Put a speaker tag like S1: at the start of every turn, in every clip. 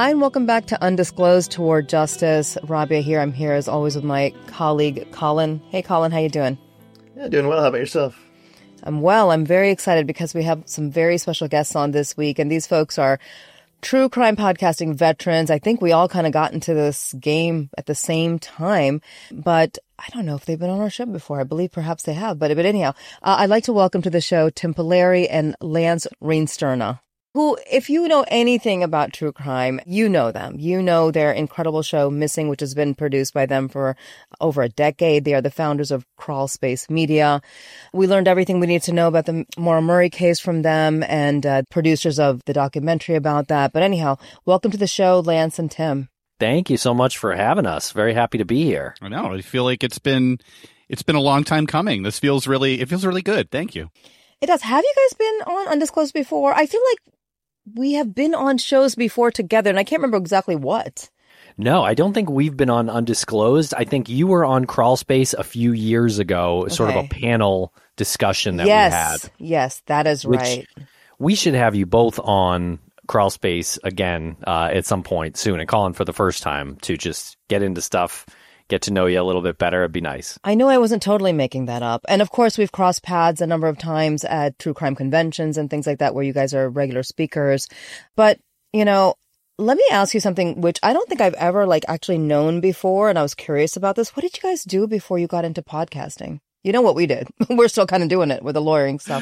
S1: Hi, and welcome back to Undisclosed Toward Justice. Rabia here. I'm here as always with my colleague, Colin. Hey, Colin, how you doing?
S2: Yeah, doing well. How about yourself?
S1: I'm well. I'm very excited because we have some very special guests on this week, and these folks are true crime podcasting veterans. I think we all kind of got into this game at the same time, but I don't know if they've been on our show before. I believe perhaps they have, but anyhow, I'd like to welcome to the show Tim Polari and Lance Reinsterna, who, if you know anything about true crime, you know them. You know their incredible show, Missing, which has been produced by them for over a decade. They are the founders of Crawl Space Media. We learned everything we need to know about the Maura Murray case from them and producers of the documentary about that. But anyhow, welcome to the show, Lance and Tim.
S3: Thank you so much for having us. Very happy to be here.
S4: I know. I feel like it's been a long time coming. It feels really good. Thank you.
S1: It does. Have you guys been on Undisclosed before? I feel like we have been on shows before together, and I can't remember exactly what.
S3: No, I don't think we've been on Undisclosed. I think you were on Crawl Space a few years ago, sort of a panel discussion that we had.
S1: Yes, that is right.
S3: We should have you both on Crawl Space again at some point soon, and Colin for the first time to just get into stuff, get to know you a little bit better. It'd be nice.
S1: I know I wasn't totally making that up. And of course, we've crossed paths a number of times at true crime conventions and things like that, where you guys are regular speakers. But, you know, let me ask you something, which I don't think I've ever actually known before. And I was curious about this. What did you guys do before you got into podcasting? You know what we did. We're still kind of doing it with the lawyering stuff.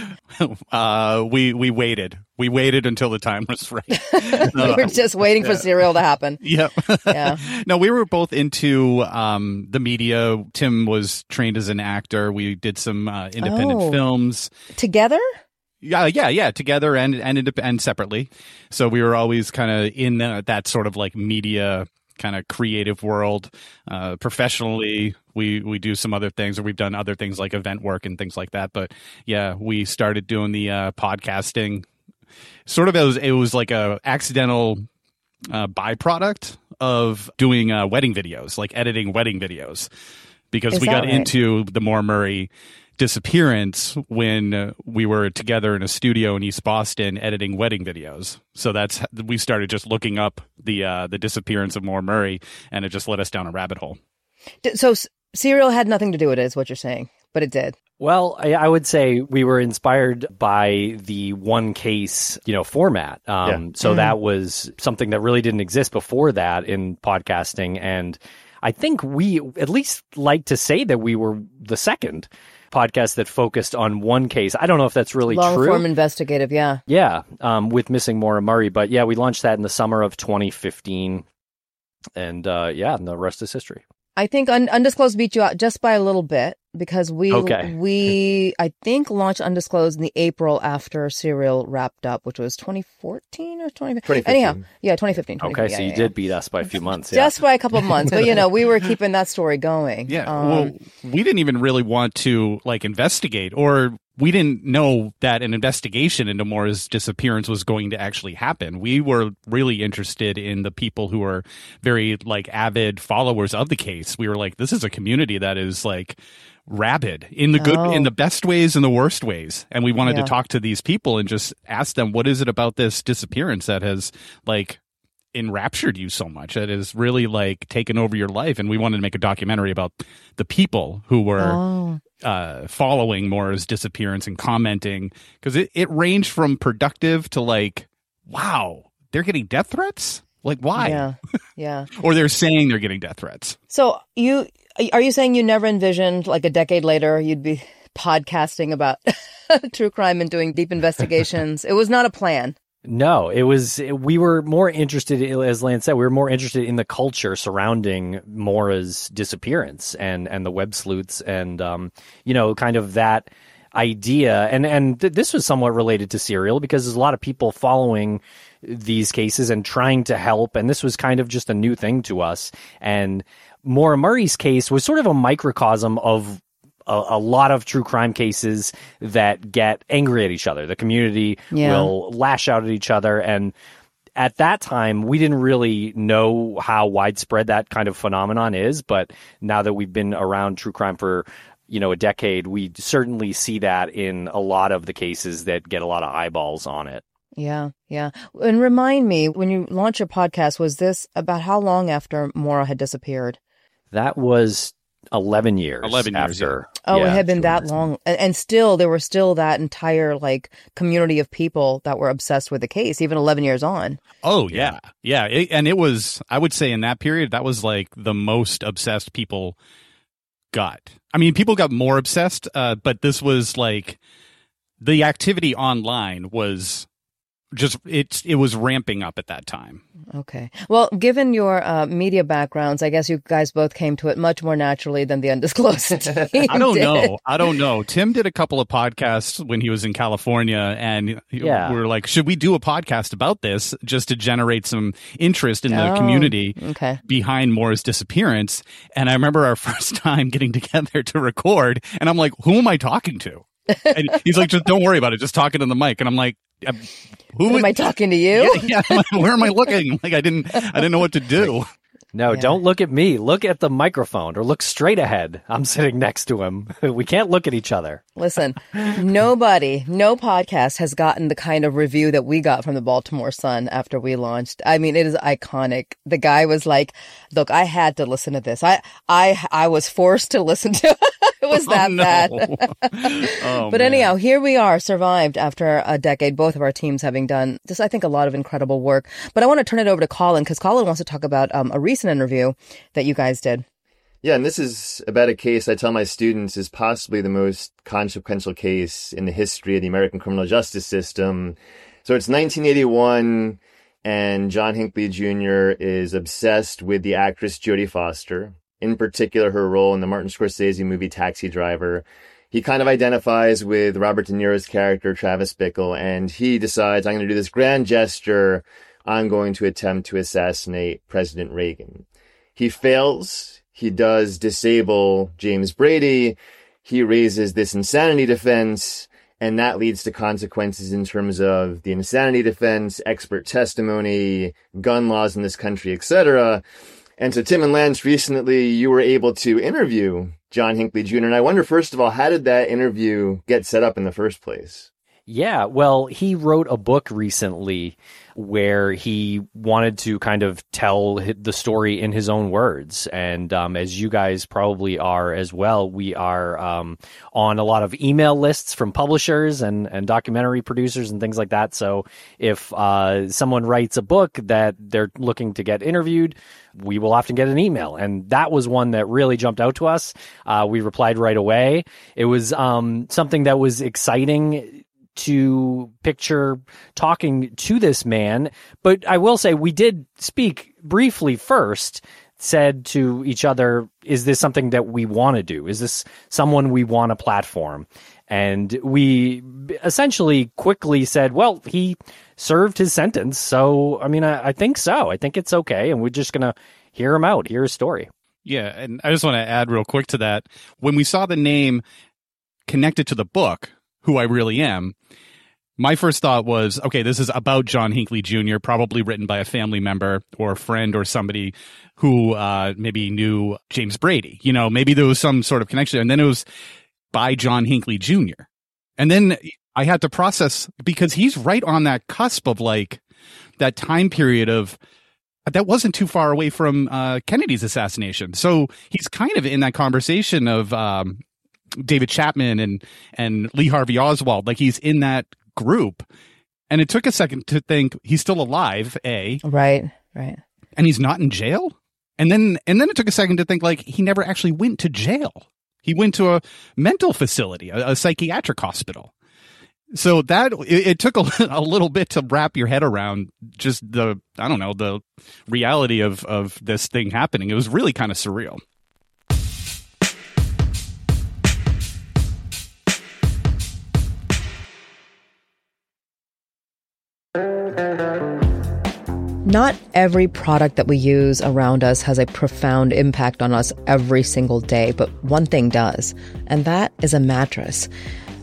S4: We waited. We waited until the time was right.
S1: We were just waiting for Serial to happen.
S4: Yep.
S1: Yeah.
S4: No, we were both into the media. Tim was trained as an actor. We did some independent films.
S1: Together?
S4: Yeah, together and separately. So we were always kind of in that sort of media kind of creative world. Professionally, we do some other things, or we've done other things like event work and things like that. But yeah, we started doing the podcasting sort of it was like a accidental byproduct of doing wedding videos, like editing wedding videos, because we got into the Maura Murray disappearance when we were together in a studio in East Boston editing wedding videos. So we started just looking up the disappearance of Maura Murray, and it just led us down a rabbit hole.
S1: So Serial had nothing to do with it, is what you're saying, but it did.
S3: Well, I would say we were inspired by the one case, format. So that was something that really didn't exist before that in podcasting. And I think we at least like to say that we were the second podcast that focused on one case. I don't know if that's really true.
S1: Long-form investigative, yeah.
S3: Yeah, with Missing Maura Murray. But yeah, we launched that in the summer of 2015. And and the rest is history.
S1: I think Undisclosed beat you out just by a little bit, because we I think launched Undisclosed in the April after Serial wrapped up, which was 2014 or 2015. Anyhow, 2015.
S3: Okay, so you did beat us by a few months.
S1: Just by a couple of months, but we were keeping that story going.
S4: Yeah, well, we didn't even really want to investigate, or we didn't know that an investigation into Maura's disappearance was going to actually happen. We were really interested in the people who are very avid followers of the case. We were like, this is a community that is rabid in the good, in the best ways and the worst ways. And we wanted to talk to these people and just ask them, what is it about this disappearance that has enraptured you so much, that has really taken over your life? And we wanted to make a documentary about the people who were following Maura's disappearance and commenting, because it ranged from productive to wow, they're getting death threats? Why?
S1: Yeah.
S4: Or they're saying they're getting death threats.
S1: So are you saying you never envisioned a decade later you'd be podcasting about true crime and doing deep investigations? It was not a plan.
S3: No, we were more interested, as Lance said, we were more interested in the culture surrounding Maura's disappearance and the web sleuths and, kind of that idea. And this was somewhat related to Serial, because there's a lot of people following these cases and trying to help. And this was kind of just a new thing to us. And Maura Murray's case was sort of a microcosm of a lot of true crime cases that get angry at each other. The community will lash out at each other. And at that time, we didn't really know how widespread that kind of phenomenon is. But now that we've been around true crime for, a decade, we certainly see that in a lot of the cases that get a lot of eyeballs on it.
S1: Yeah, yeah. And remind me, when you launched your podcast, was this about how long after Maura had disappeared?
S3: That was 11 years.
S4: 11 years
S3: after.
S1: Oh, it had been that long. And still, there was still that entire community of people that were obsessed with the case, even 11 years on.
S4: Oh, yeah. Yeah. And it was, I would say in that period, that was the most obsessed people got. I mean, people got more obsessed, but this was the activity online was just, it was ramping up at that time.
S1: Okay. Well, given your media backgrounds, I guess you guys both came to it much more naturally than the Undisclosed team
S4: I don't
S1: did.
S4: know. Tim did a couple of podcasts when he was in California, and we were like, should we do a podcast about this just to generate some interest in the community behind Maura's disappearance? And I remember our first time getting together to record, and I'm like, who am I talking to? And he's like, just don't worry about it. Just talk it in the mic. And I'm like,
S1: am I talking to you?
S4: Yeah. Where am I looking? I didn't know what to do.
S3: No, don't look at me. Look at the microphone or look straight ahead. I'm sitting next to him. We can't look at each other.
S1: Listen, no podcast has gotten the kind of review that we got from the Baltimore Sun after we launched. I mean, it is iconic. The guy was like, look, I had to listen to this. I was forced to listen to it. It was that bad. But anyhow, here we are, survived after a decade, both of our teams having done just, I think, a lot of incredible work. But I want to turn it over to Colin, because Colin wants to talk about a recent interview that you guys did.
S2: Yeah, and this is about a case I tell my students is possibly the most consequential case in the history of the American criminal justice system. So it's 1981, and John Hinckley Jr. is obsessed with the actress Jodie Foster, in particular her role in the Martin Scorsese movie Taxi Driver. He kind of identifies with Robert De Niro's character, Travis Bickle, and he decides, I'm going to do this grand gesture. I'm going to attempt to assassinate President Reagan. He fails. He does disable James Brady. He raises this insanity defense, and that leads to consequences in terms of the insanity defense, expert testimony, gun laws in this country, etc. And so, Tim and Lance, recently you were able to interview John Hinckley Jr. And I wonder, first of all, how did that interview get set up in the first place?
S3: Yeah, well, he wrote a book recently where he wanted to kind of tell the story in his own words. And as you guys probably are as well, we are on a lot of email lists from publishers and documentary producers and things like that. So if someone writes a book that they're looking to get interviewed, we will often get an email. And that was one that really jumped out to us. We replied right away. It was something that was exciting to picture talking to this man. But I will say we did speak briefly first, said to each other, is this something that we want to do? Is this someone we want to platform? And we essentially quickly said, well, he served his sentence. So, I mean, I think so. I think it's okay. And we're just going to hear him out, hear his story.
S4: Yeah. And I just want to add real quick to that. When we saw the name connected to the book, Who I Really Am, my first thought was, okay, this is about John Hinckley Jr., probably written by a family member or a friend or somebody who maybe knew James Brady. You know, maybe there was some sort of connection. And then it was by John Hinckley Jr. And then I had to process, because he's right on that cusp of that time period of, that wasn't too far away from Kennedy's assassination. So he's kind of in that conversation of David Chapman and Lee Harvey Oswald. He's in that group. And it took a second to think, he's still alive, A.
S1: Right.
S4: And he's not in jail? And then it took a second to think, he never actually went to jail. He went to a mental facility, a psychiatric hospital. So that it took a little bit to wrap your head around just the reality of this thing happening. It was really kind of surreal.
S1: Not every product that we use around us has a profound impact on us every single day, but one thing does, and that is a mattress.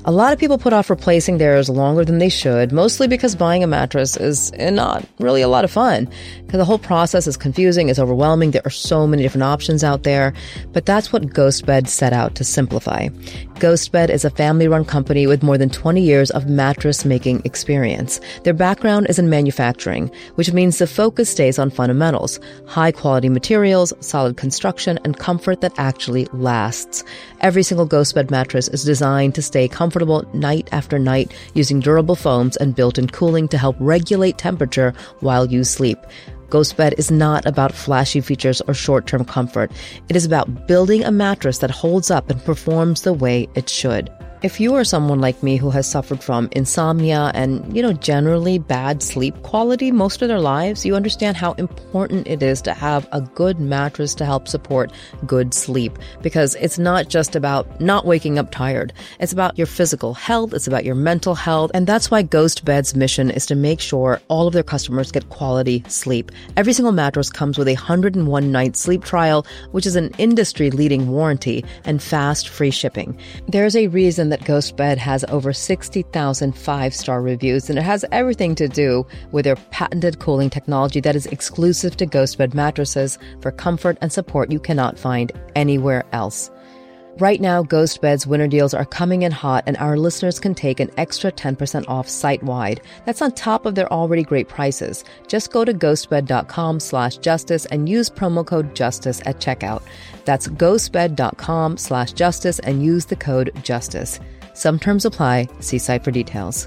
S1: A lot of people put off replacing theirs longer than they should, mostly because buying a mattress is not really a lot of fun. Because the whole process is confusing, it's overwhelming, there are so many different options out there. But that's what GhostBed set out to simplify. GhostBed is a family-run company with more than 20 years of mattress-making experience. Their background is in manufacturing, which means the focus stays on fundamentals, high-quality materials, solid construction, and comfort that actually lasts. Every single GhostBed mattress is designed to stay comfortable night after night using durable foams and built-in cooling to help regulate temperature while you sleep. GhostBed is not about flashy features or short-term comfort. It is about building a mattress that holds up and performs the way it should. If you are someone like me who has suffered from insomnia and, generally bad sleep quality most of their lives, you understand how important it is to have a good mattress to help support good sleep. Because it's not just about not waking up tired. It's about your physical health. It's about your mental health. And that's why GhostBed's mission is to make sure all of their customers get quality sleep. Every single mattress comes with a 101-night sleep trial, which is an industry-leading warranty and fast free shipping. There's a reason that GhostBed has over 60,000 five-star reviews, and it has everything to do with their patented cooling technology that is exclusive to GhostBed mattresses for comfort and support you cannot find anywhere else. Right now, GhostBed's winter deals are coming in hot, and our listeners can take an extra 10% off site-wide. That's on top of their already great prices. Just go to ghostbed.com/justice and use promo code JUSTICE at checkout. That's ghostbed.com/justice and use the code JUSTICE. Some terms apply. See site for details.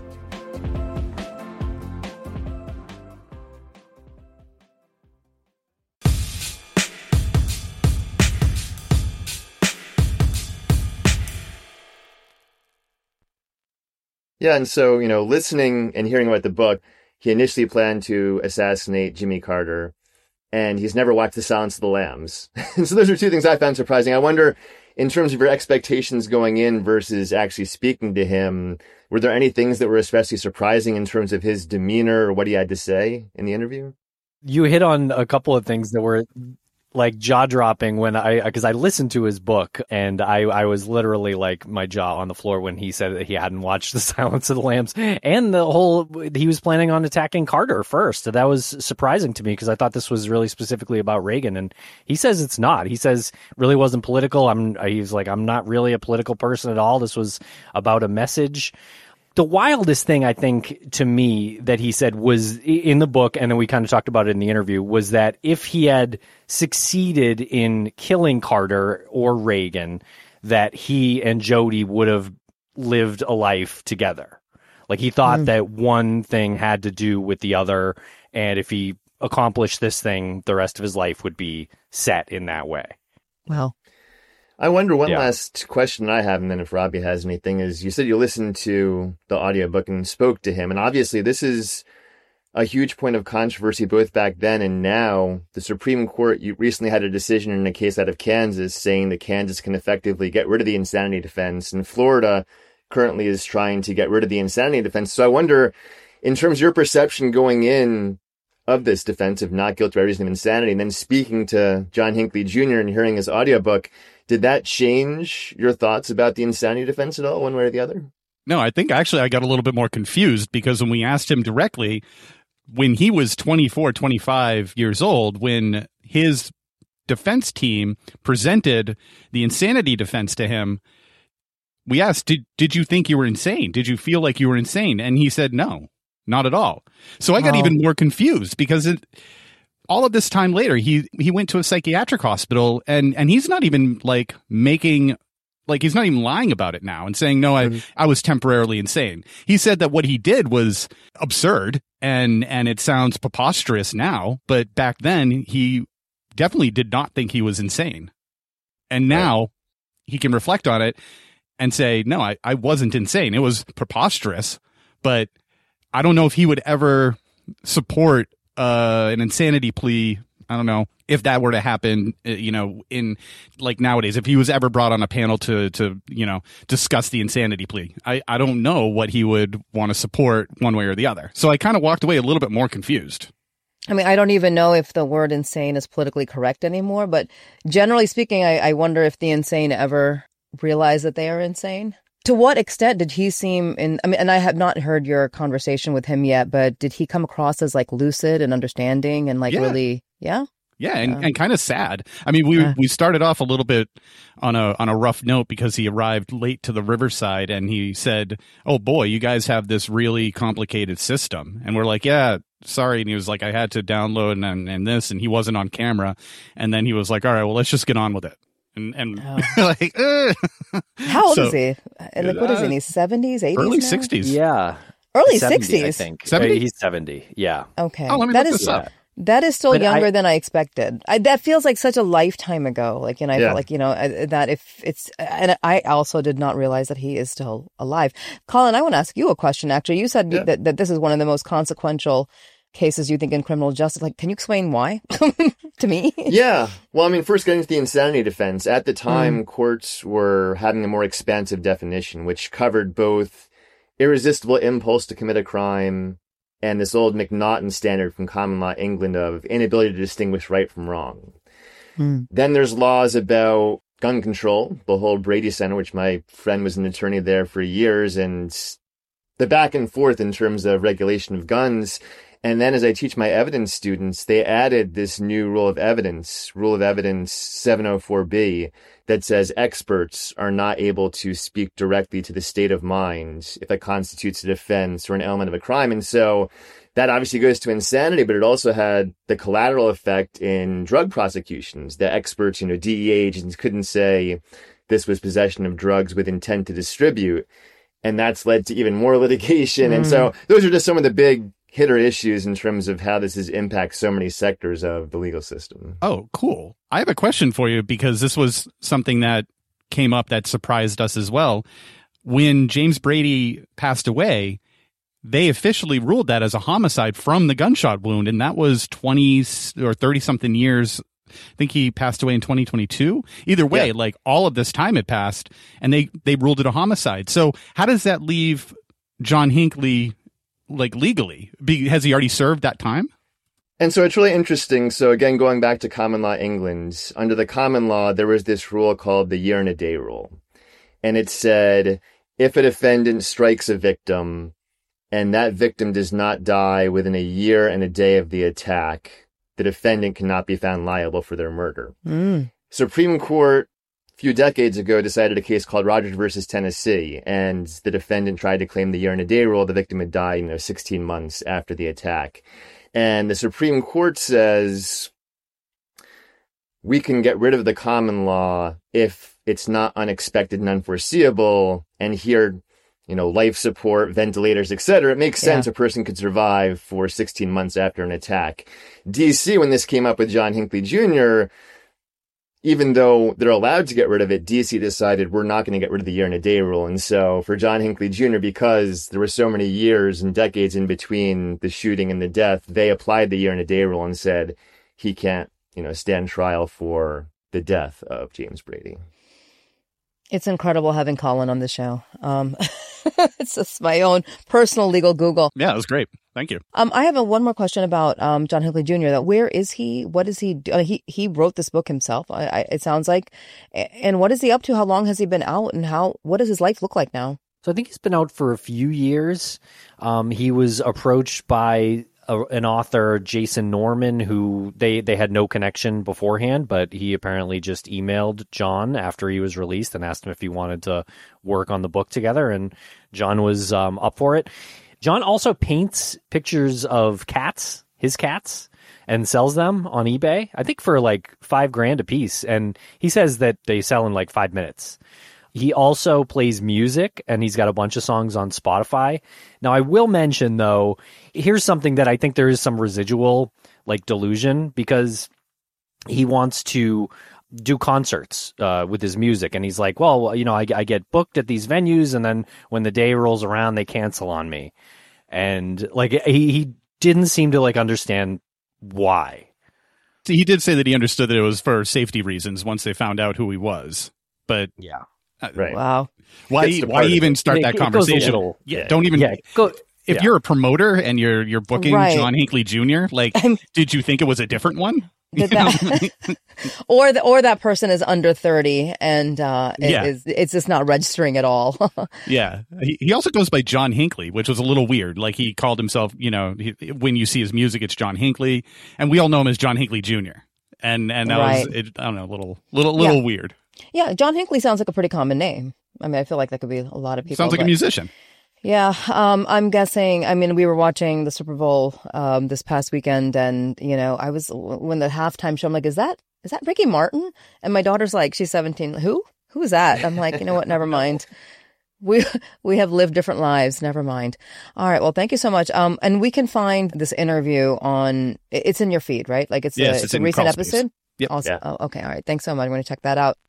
S2: Yeah, and so, listening and hearing about the book, he initially planned to assassinate Jimmy Carter, and he's never watched The Silence of the Lambs. So those are two things I found surprising. I wonder, in terms of your expectations going in versus actually speaking to him, were there any things that were especially surprising in terms of his demeanor or what he had to say in the interview?
S3: You hit on a couple of things that were like jaw-dropping because I listened to his book, and I was literally like my jaw on the floor when he said that he hadn't watched The Silence of the Lambs, and he was planning on attacking Carter first. That was surprising to me because I thought this was really specifically about Reagan, and he says it's not. He says it really wasn't political. He's like, I'm not really a political person at all. This was about a message. The wildest thing, I think, to me that he said was in the book, and then we kind of talked about it in the interview, was that if he had succeeded in killing Carter or Reagan, that he and Jody would have lived a life together. Like, he thought that one thing had to do with the other, and if he accomplished this thing, the rest of his life would be set in that way.
S1: Well,
S2: I wonder, one last question I have, and then if Robbie has anything, is you said you listened to the audiobook and spoke to him. And obviously this is a huge point of controversy both back then and now. The Supreme Court recently had a decision in a case out of Kansas saying that Kansas can effectively get rid of the insanity defense. And Florida currently is trying to get rid of the insanity defense. So I wonder, in terms of your perception going in of this defense of not guilty by reason of insanity, and then speaking to John Hinckley Jr. and hearing his audiobook, did that change your thoughts about the insanity defense at all, one way or the other?
S4: No, I think actually I got a little bit more confused because when we asked him directly, when he was 24, 25 years old, when his defense team presented the insanity defense to him, we asked, did you think you were insane? Did you feel like you were insane? And he said, no, not at all. So I got even more confused because all of this time later, he went to a psychiatric hospital and he's not even like he's not even lying about it now and saying, no, I was temporarily insane. He said that what he did was absurd and it sounds preposterous now, but back then he definitely did not think he was insane. And now he can reflect on it and say, no, I wasn't insane. It was preposterous, but I don't know if he would ever support an insanity plea. I don't know if that were to happen, in like nowadays, if he was ever brought on a panel to discuss the insanity plea, I don't know what he would want to support one way or the other. So I kind of walked away a little bit more confused.
S1: I mean, I don't even know if the word insane is politically correct anymore, but generally speaking, I wonder if the insane ever realize that they are insane. To what extent did he seem I mean, and I have not heard your conversation with him yet, but did he come across as like lucid and understanding and like really, yeah?
S4: Yeah, and kind of sad. I mean, we started off a little bit on a rough note because he arrived late to the Riverside and he said, "Oh boy, you guys have this really complicated system." And we're like, "Yeah, sorry." And he was like, "I had to download and this," and he wasn't on camera. And then he was like, "All right, well, let's just get on with it." And like,
S1: how old is he? Like, what is he? In his 70s, 80s,
S4: early
S1: now?
S4: 60s?
S3: Yeah,
S1: early
S3: 70,
S1: 60s.
S3: I think
S4: 70?
S3: He's 70. Yeah.
S1: Okay.
S4: Oh, let me
S1: That
S4: look
S1: is
S4: this up.
S1: That is still
S3: But
S1: younger than I expected. That feels like such a lifetime ago. Like, I
S2: Yeah.
S1: felt like, that if it's, and I also did not realize that he is still alive. Colin, I want to ask you a question, actually. You said that this is one of the most consequential cases you think in criminal justice. Like, can you explain why to me?
S2: Yeah. Well, I mean, first getting to the insanity defense. At the time, courts were having a more expansive definition, which covered both irresistible impulse to commit a crime and this old McNaughton standard from common law England of inability to distinguish right from wrong. Then there's laws about gun control, the whole Brady Center, which my friend was an attorney there for years, and the back and forth in terms of regulation of guns. And then as I teach my evidence students, they added this new rule of evidence 704B, that says experts are not able to speak directly to the state of mind if it constitutes a defense or an element of a crime. And so that obviously goes to insanity, but it also had the collateral effect in drug prosecutions. The experts, DEA agents couldn't say this was possession of drugs with intent to distribute. And that's led to even more litigation. And so those are just some of the big hitter issues in terms of how this has impacted so many sectors of the legal system.
S4: Oh, cool. I have a question for you because this was something that came up that surprised us as well. When James Brady passed away, they officially ruled that as a homicide from the gunshot wound, and that was 20 or 30 something years. I think he passed away in 2022. Either way, like all of this time had passed and they ruled it a homicide. So how does that leave John Hinckley like legally? Has he already served that time?
S2: And so it's really interesting. So again, going back to common law England, under the common law, there was this rule called the year and a day rule. And it said, if a defendant strikes a victim and that victim does not die within a year and a day of the attack, the defendant cannot be found liable for their murder. Supreme Court a few decades ago decided a case called Rogers versus Tennessee, and the defendant tried to claim the year and a day rule. The victim had died, 16 months after the attack. And the Supreme Court says we can get rid of the common law if it's not unexpected and unforeseeable. And here, life support, ventilators, etc. It makes sense a person could survive for 16 months after an attack. DC, when this came up with John Hinckley Jr., even though they're allowed to get rid of it, DC decided we're not going to get rid of the year and a day rule. And so for John Hinckley Jr., because there were so many years and decades in between the shooting and the death, they applied the year and a day rule and said he can't, stand trial for the death of James Brady.
S1: It's incredible having Colin on the show. It's just my own personal legal Google.
S4: Yeah, it was great. Thank you.
S1: I have one more question about John Hinckley Jr. That where is he? What does he do? He wrote this book himself. It sounds like. And what is he up to? How long has he been out? And what does his life look like now?
S3: So I think he's been out for a few years. He was approached by an author, Jason Norman, who they had no connection beforehand, but he apparently just emailed John after he was released and asked him if he wanted to work on the book together, and John was up for it. John also paints pictures of cats, his cats, and sells them on eBay, I think for like $5,000 a piece, and he says that they sell in like 5 minutes. He also plays music, and he's got a bunch of songs on Spotify. Now, I will mention, though, here's something that I think there is some residual, like, delusion, because he wants to do concerts with his music. And he's like, well, I get booked at these venues, and then when the day rolls around, they cancel on me. And, like, he didn't seem to, like, understand why.
S4: He did say that he understood that it was for safety reasons once they found out who he was. But
S3: yeah.
S2: Right.
S1: Wow.
S4: Why even start that conversation?
S3: Don't even.
S4: Yeah, if you're a promoter and you're booking John Hinckley Jr., like, did you think it was a different one?
S1: Did that, or that person is under 30 and it's just not registering at all.
S4: Yeah. He also goes by John Hinckley, which was a little weird. Like, he called himself, when you see his music, it's John Hinckley, and we all know him as John Hinckley Jr. And that was, I don't know, a little weird.
S1: Yeah, John Hinckley sounds like a pretty common name. I mean, I feel like that could be a lot of people.
S4: Sounds like a musician.
S1: Yeah, I'm guessing. I mean, we were watching the Super Bowl this past weekend, and I was when the halftime show. I'm like, is that Ricky Martin? And my daughter's like, she's 17. Who is that? I'm like, you know what? Never mind. We have lived different lives. Never mind. All right. Well, thank you so much. And we can find this interview on. It's in your feed, right? Like it's a recent episode.
S4: Yep.
S1: Awesome. Yeah. Oh, okay. All right. Thanks so much. I'm going to check that out.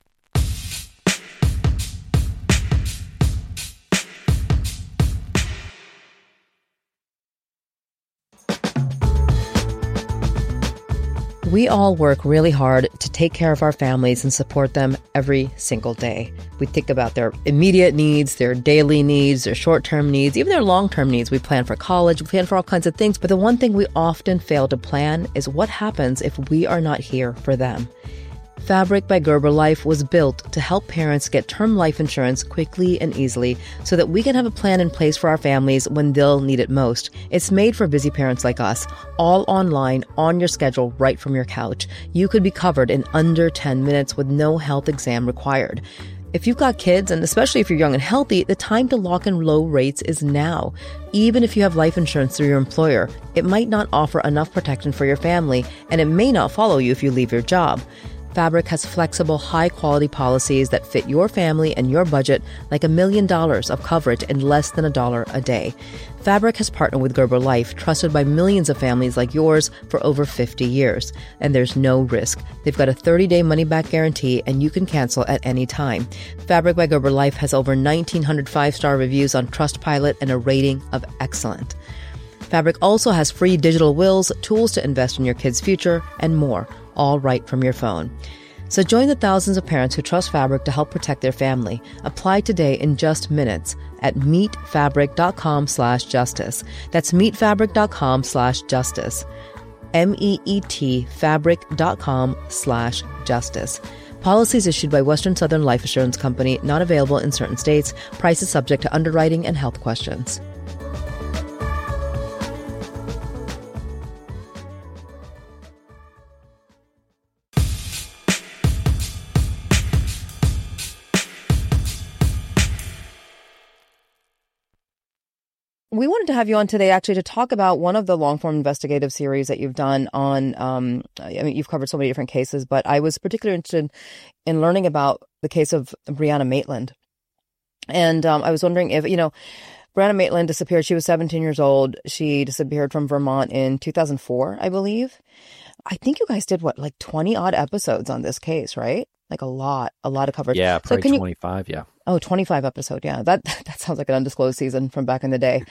S1: We all work really hard to take care of our families and support them every single day. We think about their immediate needs, their daily needs, their short-term needs, even their long-term needs. We plan for college, we plan for all kinds of things. But the one thing we often fail to plan is what happens if we are not here for them. Fabric by Gerber Life was built to help parents get term life insurance quickly and easily so that we can have a plan in place for our families when they'll need it most. It's made for busy parents like us, all online, on your schedule, right from your couch. You could be covered in under 10 minutes with no health exam required. If you've got kids, and especially if you're young and healthy, the time to lock in low rates is now. Even if you have life insurance through your employer, it might not offer enough protection for your family, and it may not follow you if you leave your job. Fabric has flexible, high-quality policies that fit your family and your budget, like $1 million of coverage in less than $1 a day. Fabric has partnered with Gerber Life, trusted by millions of families like yours for over 50 years. And there's no risk. They've got a 30-day money-back guarantee, and you can cancel at any time. Fabric by Gerber Life has over 1,900 five-star reviews on Trustpilot and a rating of excellent. Fabric also has free digital wills, tools to invest in your kids' future, and more, all right from your phone. So join the thousands of parents who trust Fabric to help protect their family. Apply today in just minutes at meetfabric.com/justice. That's meetfabric.com/justice. MEET fabric.com/justice. Policies issued by Western Southern Life Assurance Company, not available in certain states. Prices subject to underwriting and health questions. We wanted to have you on today actually to talk about one of the long-form investigative series that you've done on, I mean, you've covered so many different cases, but I was particularly interested in learning about the case of Brianna Maitland. And I was wondering if, Brianna Maitland disappeared. She was 17 years old. She disappeared from Vermont in 2004, I believe. I think you guys did, 20-odd episodes on this case, right? Like a lot of coverage.
S3: Yeah, probably 25, yeah.
S1: Oh, 25 episode. Yeah, that sounds like an undisclosed season from back in the day.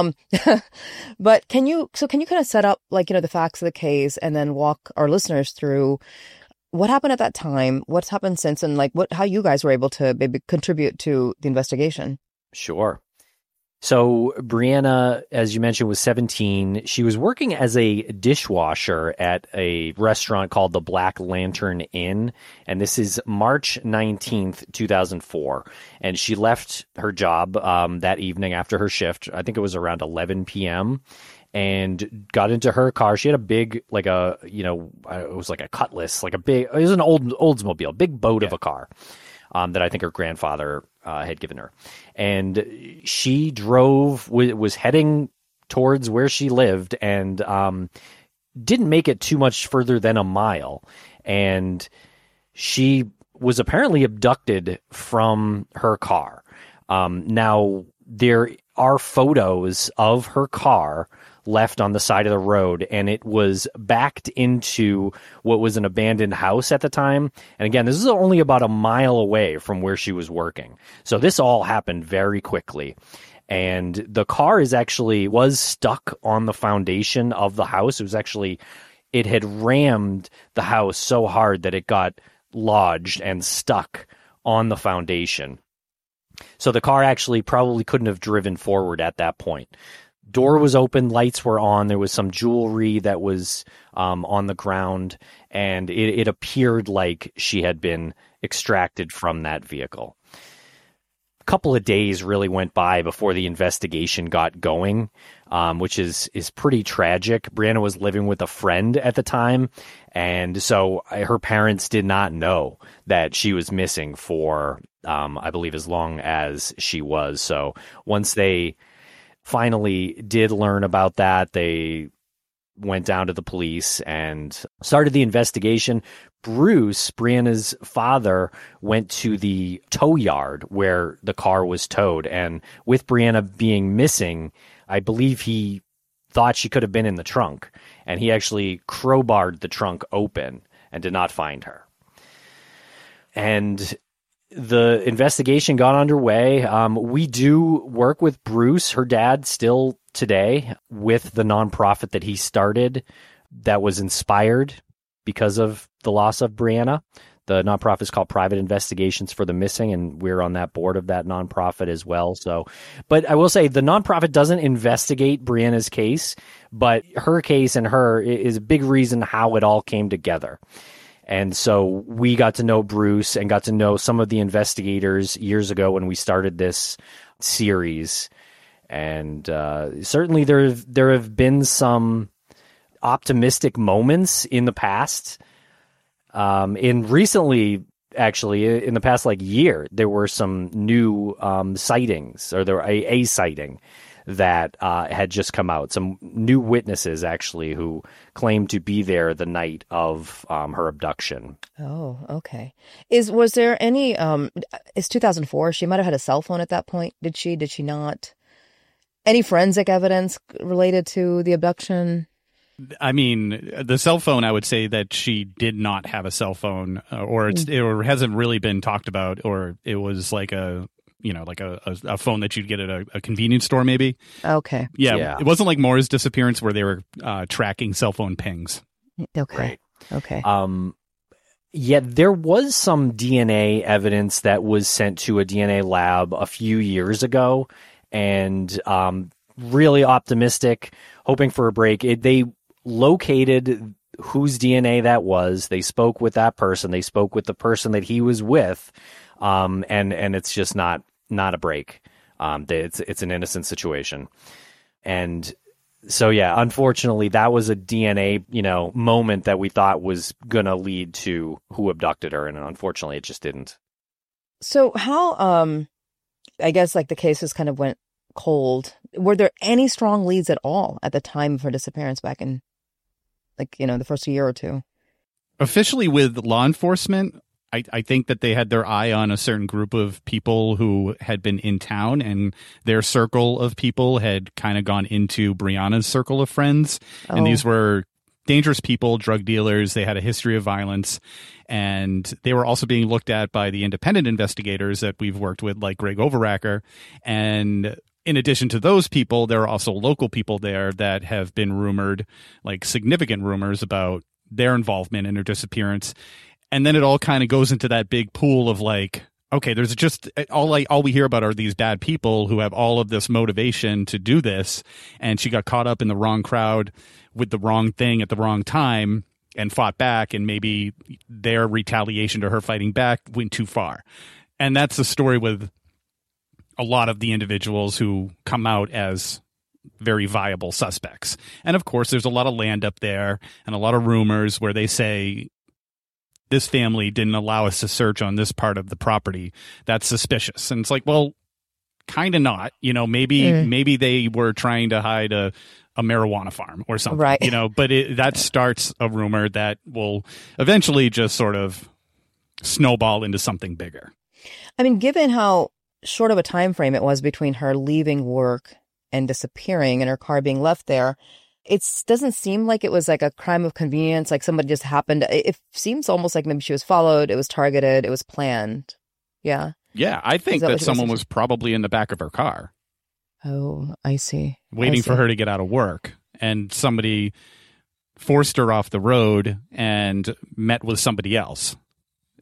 S1: But can you kind of set up the facts of the case and then walk our listeners through what happened at that time, what's happened since, and how you guys were able to maybe contribute to the investigation?
S3: Sure. So Brianna, as you mentioned, was 17. She was working as a dishwasher at a restaurant called the Black Lantern Inn. And this is March 19th, 2004. And she left her job that evening after her shift. I think it was around 11 p.m. and got into her car. She had a big, it was like a Cutlass, it was an Oldsmobile, big boat of a car. That I think her grandfather had given her. And she was heading towards where she lived and didn't make it too much further than a mile. And she was apparently abducted from her car. Now, there are photos of her car left on the side of the road, and it was backed into what was an abandoned house at the time. And again, this is only about a mile away from where she was working. So this all happened very quickly. And the car was stuck on the foundation of the house. It had rammed the house so hard that it got lodged and stuck on the foundation. So the car actually probably couldn't have driven forward at that point. door was open, lights were on, there was some jewelry that was on the ground, and it appeared like she had been extracted from that vehicle. A couple of days really went by before the investigation got going, which is pretty tragic. Brianna was living with a friend at the time, and so her parents did not know that she was missing for, I believe, as long as she was. So once they finally did learn about that, they went down to the police and started the investigation. Bruce, Brianna's father, went to the tow yard where the car was towed. And with Brianna being missing, I believe he thought she could have been in the trunk. And he actually crowbarred the trunk open and did not find her. And the investigation got underway. We do work with Bruce, her dad, still today with the nonprofit that he started that was inspired because of the loss of Brianna. The nonprofit is called Private Investigations for the Missing, and we're on that board of that nonprofit as well. So, but I will say the nonprofit doesn't investigate Brianna's case, but her case and her is a big reason how it all came together. And so we got to know Bruce and got to know some of the investigators years ago when we started this series. And certainly there have been some optimistic moments in the past. Recently, actually, in the past year, there were some new sightings, or there were a sighting that had just come out. Some new witnesses, actually, who claimed to be there the night of her abduction.
S1: Oh, okay. Was there any, it's 2004, she might have had a cell phone at that point. Did she not? Any forensic evidence related to the abduction?
S4: I mean, the cell phone, I would say that she did not have a cell phone, or it hasn't really been talked about, or it was like a phone that you'd get at a convenience store, maybe.
S1: Okay.
S4: Yeah. It wasn't like Maura's disappearance where they were tracking cell phone pings.
S1: Okay.
S3: Right.
S1: Okay.
S3: Yet there was some DNA evidence that was sent to a DNA lab a few years ago, and really optimistic, hoping for a break. They located whose DNA that was. They spoke with that person. They spoke with the person that he was with, and it's just not a break. It's an innocent situation, and so yeah, unfortunately, that was a DNA moment that we thought was gonna lead to who abducted her, and unfortunately, it just didn't.
S1: So how I guess the cases kind of went cold. Were there any strong leads at all at the time of her disappearance back in the first year or two?
S4: Officially with law enforcement, I think that they had their eye on a certain group of people who had been in town, and their circle of people had kind of gone into Brianna's circle of friends. Oh. And these were dangerous people, drug dealers. They had a history of violence, and they were also being looked at by the independent investigators that we've worked with, like Greg Overacker. And in addition to those people, there are also local people there that have been rumored, significant rumors about their involvement in her disappearance. And then it all kind of goes into that big pool of okay, there's just all we hear about are these bad people who have all of this motivation to do this. And she got caught up in the wrong crowd with the wrong thing at the wrong time and fought back. And maybe their retaliation to her fighting back went too far. And that's the story with a lot of the individuals who come out as very viable suspects. And of course, there's a lot of land up there and a lot of rumors where they say, this family didn't allow us to search on this part of the property. That's suspicious. And it's well, kind of not. Maybe they were trying to hide a marijuana farm or something. Right. But that starts a rumor that will eventually just sort of snowball into something bigger.
S1: I mean, given how short of a time frame it was between her leaving work and disappearing and her car being left there, it doesn't seem like it was a crime of convenience, somebody just happened. It seems almost like maybe she was followed, it was targeted, it was planned. Yeah.
S4: Yeah, I think that someone was probably in the back of her car.
S1: Oh, I see.
S4: Waiting for her to get out of work. And somebody forced her off the road and met with somebody else.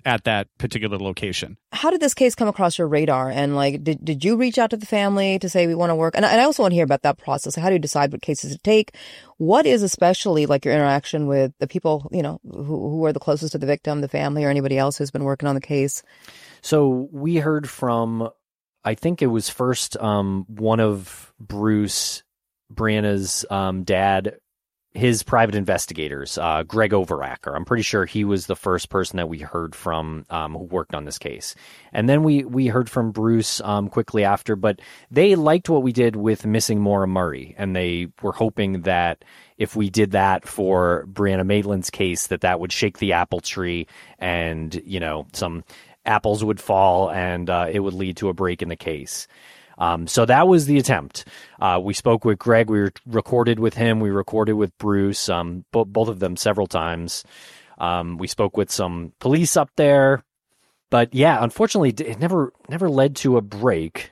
S4: at that particular location.
S1: How did this case come across your radar? And like, did you reach out to the family to say we want to work? And I also want to hear about that process. How do you decide what cases to take? What is especially like your interaction with the people, you know, who are the closest to the victim, the family, or anybody else who's been working on the case?
S3: So we heard from, I think it was first one of Bruce, Brianna's dad, his private investigators, Greg Overacker. I'm pretty sure he was the first person that we heard from who worked on this case. And then we heard from Bruce quickly after, but they liked what we did with Missing Maura Murray, and they were hoping that if we did that for Brianna Maitland's case, that would shake the apple tree and, you know, some apples would fall and it would lead to a break in the case. So that was the attempt. We spoke with Greg. We recorded with him. We recorded with Bruce, both of them several times. We spoke with some police up there. But yeah, unfortunately, it never led to a break.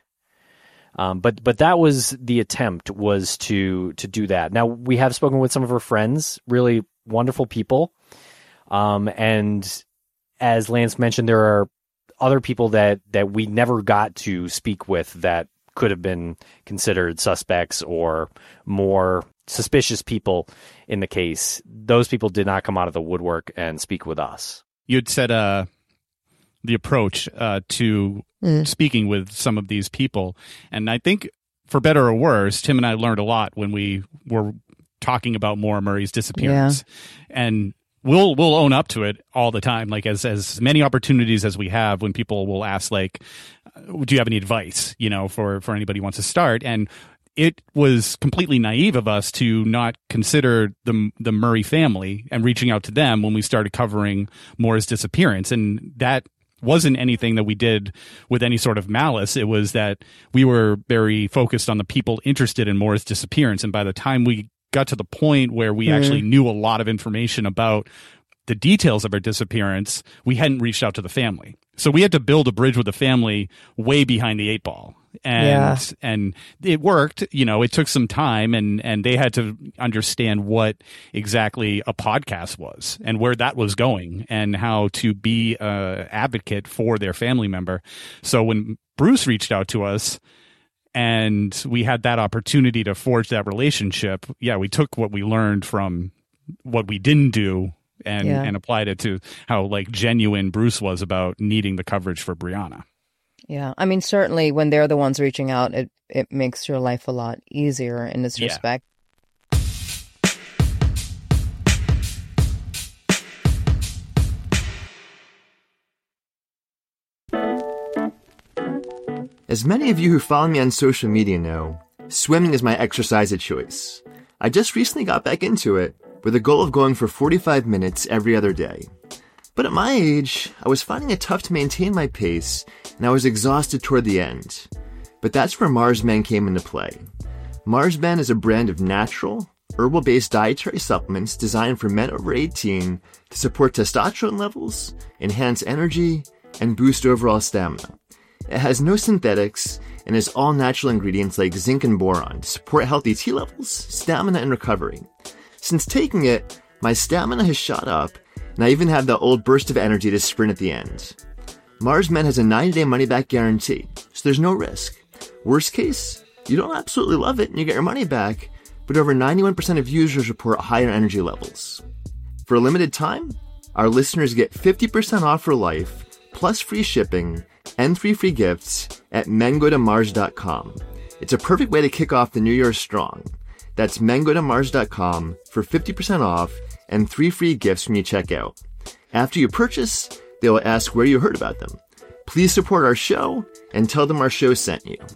S3: But that was the attempt, was to do that. Now, we have spoken with some of her friends, really wonderful people. And as Lance mentioned, there are other people that we never got to speak with that could have been considered suspects or more suspicious people in the case. Those people did not come out of the woodwork and speak with us.
S4: You'd said the approach to speaking with some of these people. And I think, for better or worse, Tim and I learned a lot when we were talking about Maura Murray's disappearance. Yeah. And we'll own up to it all the time, like as many opportunities as we have when people will ask, like, do you have any advice, you know, for anybody who wants to start? And it was completely naive of us to not consider the Murray family and reaching out to them when we started covering Maura's disappearance. And that wasn't anything that we did with any sort of malice. It was that we were very focused on the people interested in Maura's disappearance. And by the time we got to the point where we actually knew a lot of information about the details of her disappearance, we hadn't reached out to the family. So we had to build a bridge with the family way behind the eight ball. And it worked. You know, it took some time, and they had to understand what exactly a podcast was and where that was going and how to be an advocate for their family member. So when Bruce reached out to us and we had that opportunity to forge that relationship, we took what we learned from what we didn't do and applied it to how like genuine Bruce was about needing the coverage for Brianna.
S1: Yeah. I mean, certainly when they're the ones reaching out, it makes your life a lot easier in this respect.
S2: As many of you who follow me on social media know, swimming is my exercise of choice. I just recently got back into it with the goal of going for 45 minutes every other day. But at my age, I was finding it tough to maintain my pace, and I was exhausted toward the end. But that's where Mars Men came into play. Mars Men is a brand of natural, herbal-based dietary supplements designed for men over 18 to support testosterone levels, enhance energy, and boost overall stamina. It has no synthetics and is all natural ingredients like zinc and boron to support healthy T levels, stamina, and recovery. Since taking it, my stamina has shot up, and I even have that old burst of energy to sprint at the end. Mars Men has a 90-day money-back guarantee, so there's no risk. Worst case, you don't absolutely love it and you get your money back, but over 91% of users report higher energy levels. For a limited time, our listeners get 50% off for life, plus free shipping, and 3 free gifts at mengotomars.com. It's a perfect way to kick off the new year strong. That's mengotomars.com for 50% off and 3 free gifts when you check out. After you purchase, they will ask where you heard about them. Please support our show and tell them our show sent you.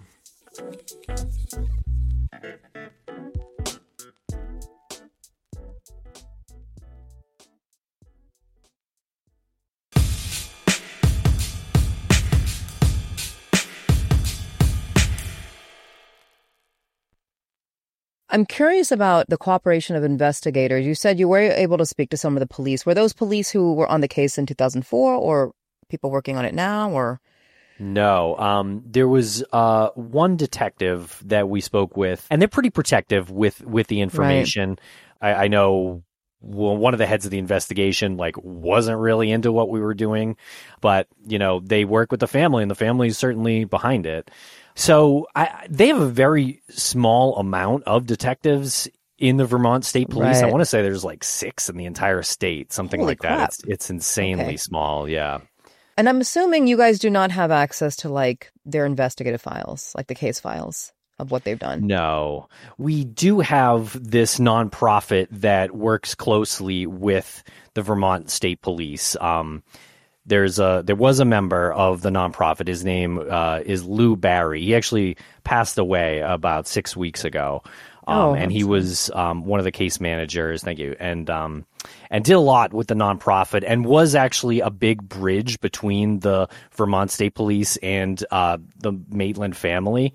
S1: I'm curious about the cooperation of investigators. You said you were able to speak to some of the police. Were those police who were on the case in 2004 or people working on it now, or?
S3: No. There was one detective that we spoke with, and they're pretty protective with the information. Right. I know one of the heads of the investigation wasn't really into what we were doing, but they work with the family, and the family is certainly behind it. So they have a very small amount of detectives in the Vermont State Police.
S1: Right.
S3: I want to say there's 6 in the entire state, something
S1: Holy
S3: like
S1: crap.
S3: that. It's insanely small. Yeah.
S1: And I'm assuming you guys do not have access to their investigative files, the case files of what they've done.
S3: No, we do have this nonprofit that works closely with the Vermont State Police. There was a member of the nonprofit. His name is Lou Barry. He actually passed away about 6 weeks ago. And he was one of the case managers. Thank you. And did a lot with the nonprofit, and was actually a big bridge between the Vermont State Police and the Maitland family.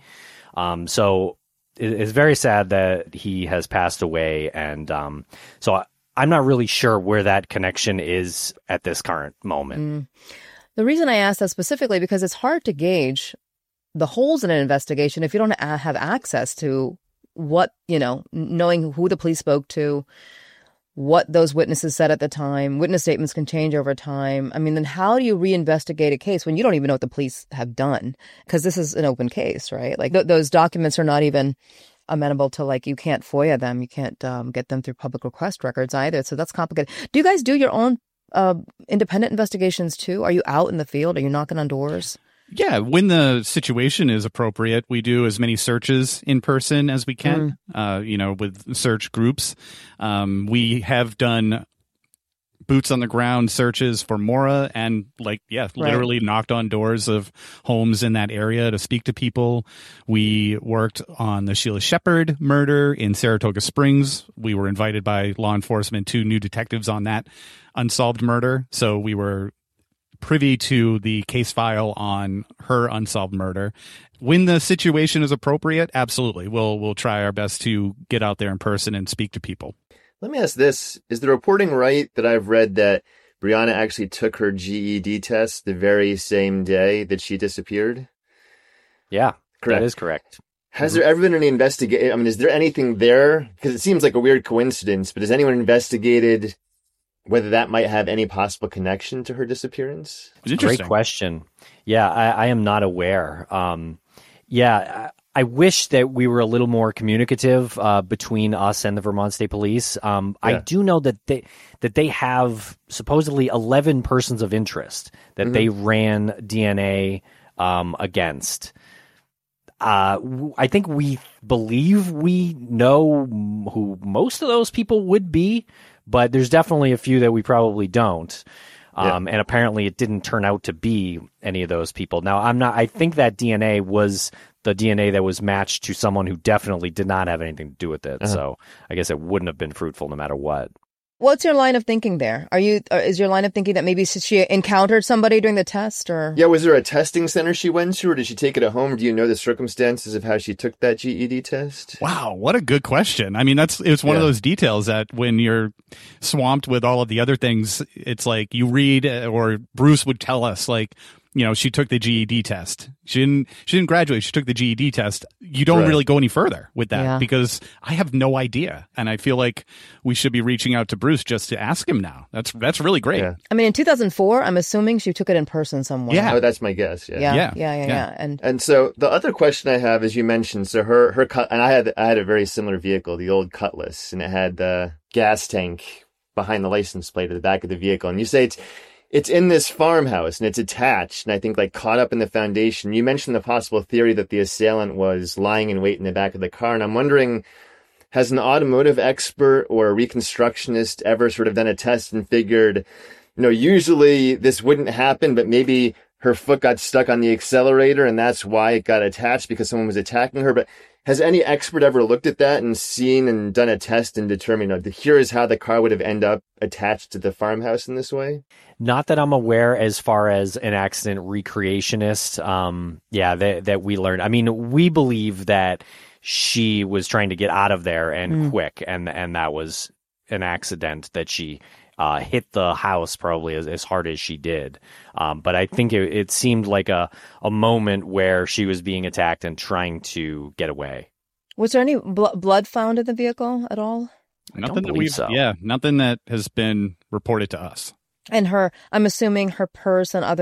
S3: So it's very sad that he has passed away. And so I'm not really sure where that connection is at this current moment.
S1: The reason I asked that specifically, because it's hard to gauge the holes in an investigation if you don't have access to what, knowing who the police spoke to, what those witnesses said at the time. Witness statements can change over time. I mean, then how do you reinvestigate a case when you don't even know what the police have done? Because this is an open case, right? Those documents are not even amenable to you can't FOIA them. You can't get them through public request records either. So that's complicated. Do you guys do your own independent investigations too? Are you out in the field? Are you knocking on doors?
S4: Yeah, when the situation is appropriate, we do as many searches in person as we can, with search groups. We have done boots on the ground searches for Maura, and literally knocked on doors of homes in that area to speak to people. We worked on the Sheila Shepherd murder in Saratoga Springs. We were invited by law enforcement, 2 new detectives on that unsolved murder. So we were privy to the case file on her unsolved murder. When the situation is appropriate, absolutely, we'll try our best to get out there in person and speak to people.
S2: Let me ask this. Is the reporting right that I've read that Brianna actually took her GED test the very same day that she disappeared?
S3: Yeah,
S2: correct.
S3: That is correct.
S2: Has there ever been any investigation? I mean, is there anything there? Because it seems like a weird coincidence, but has anyone investigated whether that might have any possible connection to her disappearance?
S3: Great question. Yeah, I am not aware. I wish that we were a little more communicative between us and the Vermont State Police. I do know that they have supposedly 11 persons of interest that they ran DNA against. I think we believe we know who most of those people would be, but there's definitely a few that we probably don't. And apparently it didn't turn out to be any of those people. Now, I think that DNA was the DNA that was matched to someone who definitely did not have anything to do with it. So I guess it wouldn't have been fruitful no matter what.
S1: What's your line of thinking there? Is your line of thinking that maybe she encountered somebody during the test, or?
S2: Yeah, was there a testing center she went to, or did she take it at home? Do you know the circumstances of how she took that GED test?
S4: Wow, what a good question. I mean, it's one of those details that when you're swamped with all of the other things, it's like you read, or Bruce would tell us, she took the GED test. She didn't graduate. She took the GED test. You don't really go any further with that because I have no idea. And I feel like we should be reaching out to Bruce just to ask him now. That's really great. Yeah.
S1: I mean, in 2004, I'm assuming she took it in person somewhere.
S2: Yeah. Oh, that's my guess.
S1: Yeah.
S2: And so the other question I have is, you mentioned, so her and I had a very similar vehicle, the old Cutlass, and it had the gas tank behind the license plate at the back of the vehicle. And you say it's in this farmhouse and it's attached and I think caught up in the foundation. You mentioned the possible theory that the assailant was lying in wait in the back of the car. And I'm wondering, has an automotive expert or a reconstructionist ever sort of done a test and figured, usually this wouldn't happen, but maybe her foot got stuck on the accelerator and that's why it got attached, because someone was attacking her? But has any expert ever looked at that and seen and done a test and determined, here is how the car would have ended up attached to the farmhouse in this way?
S3: Not that I'm aware, as far as an accident recreationist. That we learned. I mean, we believe that she was trying to get out of there and quick, and that was an accident, that she hit the house probably as hard as she did. But I think it seemed like a moment where she was being attacked and trying to get away.
S1: Was there any blood found in the vehicle at all?
S4: Nothing that has been reported to us.
S1: And I'm assuming her purse and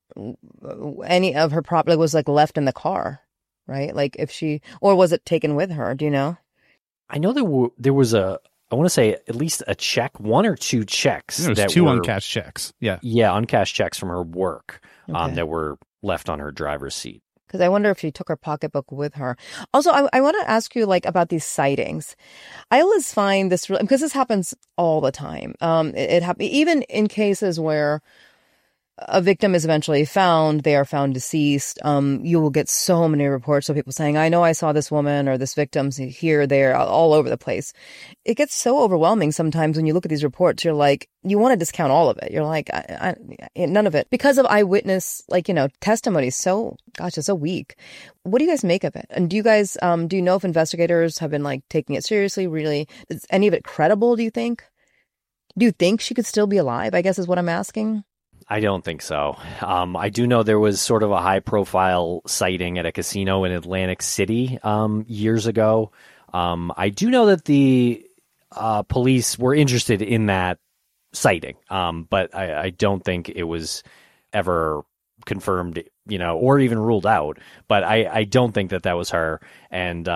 S1: any of her property was like left in the car, right? Like or was it taken with her? Do you know?
S3: I know there was I want to say at least a check, one or two checks.
S4: There was two uncashed checks. Yeah.
S3: Yeah, uncashed checks from her work that were left on her driver's seat.
S1: Because I wonder if she took her pocketbook with her. Also, I want to ask you like about these sightings. I always find this because this happens all the time. It happens even in cases where a victim is eventually found, they are found deceased. You will get so many reports of people saying, I know I saw this woman or this victim here, there, all over the place. It gets so overwhelming sometimes when you look at these reports, you're like, you want to discount all of it. You're like, none of it. Because of eyewitness, testimony is it's so weak. What do you guys make of it? And do you guys, do you know if investigators have been taking it seriously? Really? Is any of it credible, do you think? Do you think she could still be alive, I guess is what I'm asking?
S3: I don't think so. I do know there was sort of a high-profile sighting at a casino in Atlantic City years ago. I do know that the police were interested in that sighting, but I don't think it was ever confirmed, or even ruled out. But I don't think that was her. And,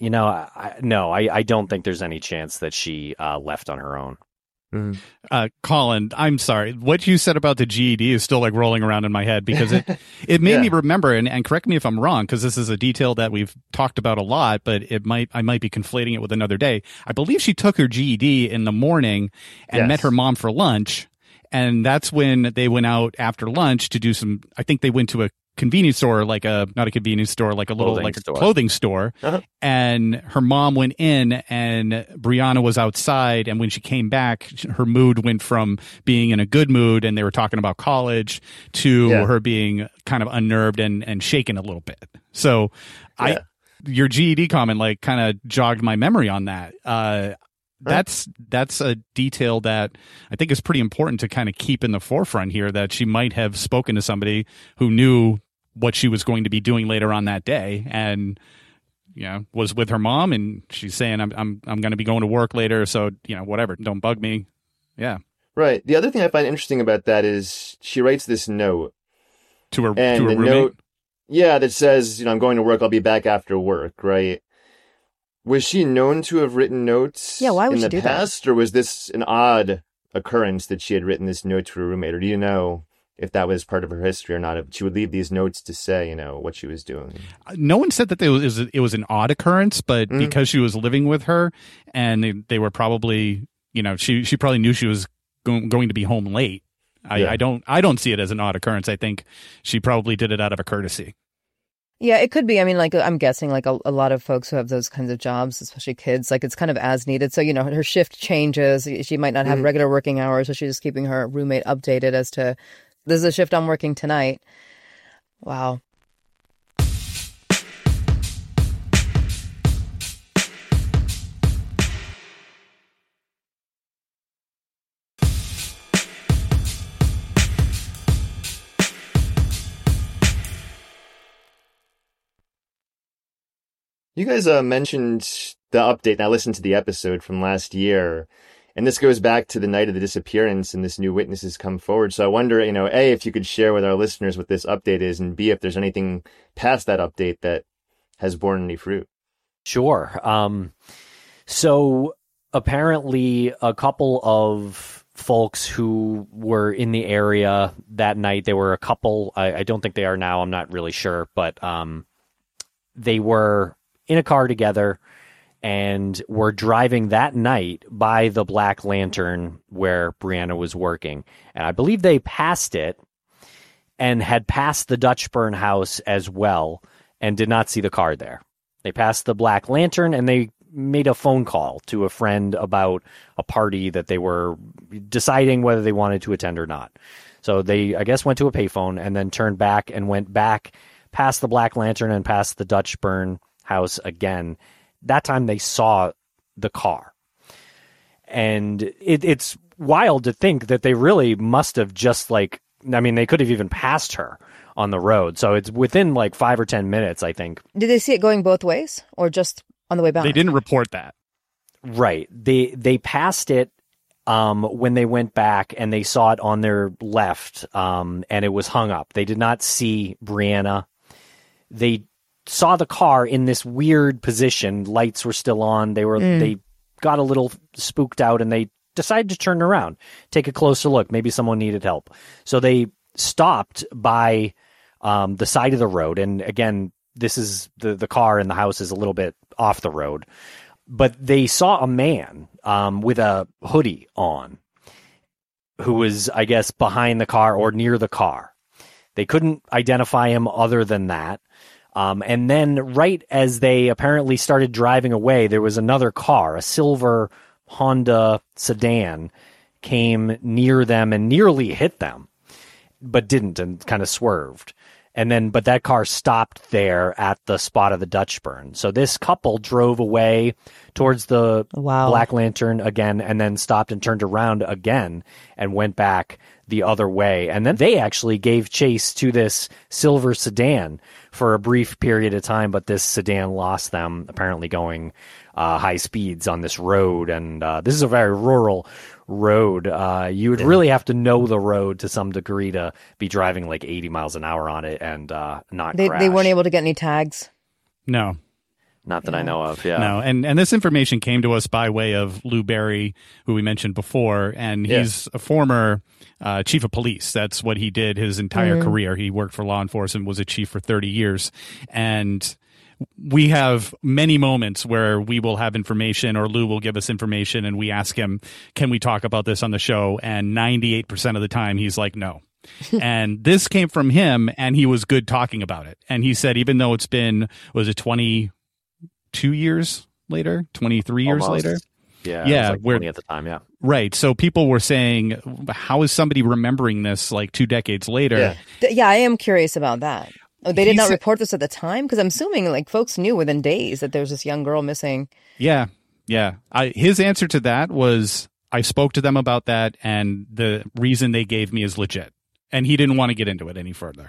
S3: I don't think there's any chance that she left on her own.
S4: Colin, I'm sorry. What you said about the GED is still rolling around in my head because it made me remember, and correct me if I'm wrong, because this is a detail that we've talked about a lot, but I might be conflating it with another day. I believe she took her GED in the morning and met her mom for lunch. And that's when they went out after lunch to do I think they went to a convenience store, not a convenience store, a clothing store. Uh-huh. And her mom went in and Brianna was outside. And when she came back, her mood went from being in a good mood and they were talking about college to her being kind of unnerved and shaken a little bit. So your GED comment kind of jogged my memory on that. That's a detail that I think is pretty important to kind of keep in the forefront here, that she might have spoken to somebody who knew what she was going to be doing later on that day and was with her mom, and she's saying I'm going to be going to work later, so whatever, don't bug me. Yeah.
S2: Right. The other thing I find interesting about that is she writes this note
S4: to her roommate. Note,
S2: that says, I'm going to work, I'll be back after work, right? Was she known to have written notes
S1: why would
S2: in
S1: she
S2: the
S1: do
S2: past,
S1: that?
S2: Or was this an odd occurrence that she had written this note to her roommate? Or do you know if that was part of her history or not? If she would leave these notes to say, what she was doing.
S4: No one said that it was an odd occurrence, but because she was living with her and they were probably, she probably knew she was going to be home late. I don't see it as an odd occurrence. I think she probably did it out of a courtesy.
S1: Yeah, it could be. I mean, I'm guessing a lot of folks who have those kinds of jobs, especially kids, it's kind of as needed. So, her shift changes. She might not have regular working hours, so she's just keeping her roommate updated as to, this is a shift I'm working tonight. Wow.
S2: You guys mentioned the update, and I listened to the episode from last year, and this goes back to the night of the disappearance, and this new witness has come forward. So I wonder, A, if you could share with our listeners what this update is, and B, if there's anything past that update that has borne any fruit.
S3: Sure. So apparently a couple of folks who were in the area that night, they were a couple, I don't think they are now, I'm not really sure, but they were in a car together and were driving that night by the Black Lantern where Brianna was working. And I believe they passed it and had passed the Dutchburn house as well and did not see the car there. They passed the Black Lantern and they made a phone call to a friend about a party that they were deciding whether they wanted to attend or not. So they, I guess, went to a payphone and then turned back and went back past the Black Lantern and past the Dutchburn house again. That time they saw the car. And it's wild to think that they really must have just they could have even passed her on the road. So it's within 5 or 10 minutes, I think.
S1: Did they see it going both ways or just on the way back?
S4: They didn't report that.
S3: Right. They passed it when they went back, and they saw it on their left, and it was hung up. They did not see Brianna. They saw the car in this weird position. Lights were still on. They got a little spooked out, and they decided to turn around, take a closer look. Maybe someone needed help. So they stopped by the side of the road. And again, this is the car and the house is a little bit off the road. But they saw a man with a hoodie on who was, I guess, behind the car or near the car. They couldn't identify him other than that. And then right as they apparently started driving away, there was another car, a silver Honda sedan, came near them and nearly hit them, but didn't, and kind of swerved. But that car stopped there at the spot of the Dutch burn. So this couple drove away towards the Black Lantern again, and then stopped and turned around again and went back the other way. And then they actually gave chase to this silver sedan for a brief period of time, but this sedan lost them, apparently going high speeds on this road. And this is a very rural road. You would really have to know the road to some degree to be driving like 80 miles an hour on it and not crash.
S1: They weren't able to get any tags?
S4: No.
S3: Not that I know of, yeah.
S4: No, and this information came to us by way of Lou Berry, who we mentioned before, and he's a former chief of police. That's what he did his entire career. He worked for law enforcement, was a chief for 30 years, and we have many moments where we will have information, or Lou will give us information, and we ask him, can we talk about this on the show? And 98% of the time, he's like, no. And this came from him, and he was good talking about it. And he said, even though it's been, was it 22 years later, 23 years later?
S3: Yeah,
S4: yeah,
S3: it was like 20 at the time, yeah.
S4: Right. So people were saying, how is somebody remembering this like 2 decades later?
S1: Yeah, I am curious about that. Oh, they did not report this at the time? Because I'm assuming like folks knew within days that there's this young girl missing.
S4: Yeah. His answer to that was, I spoke to them about that, and the reason they gave me is legit. And he didn't want to get into it any further.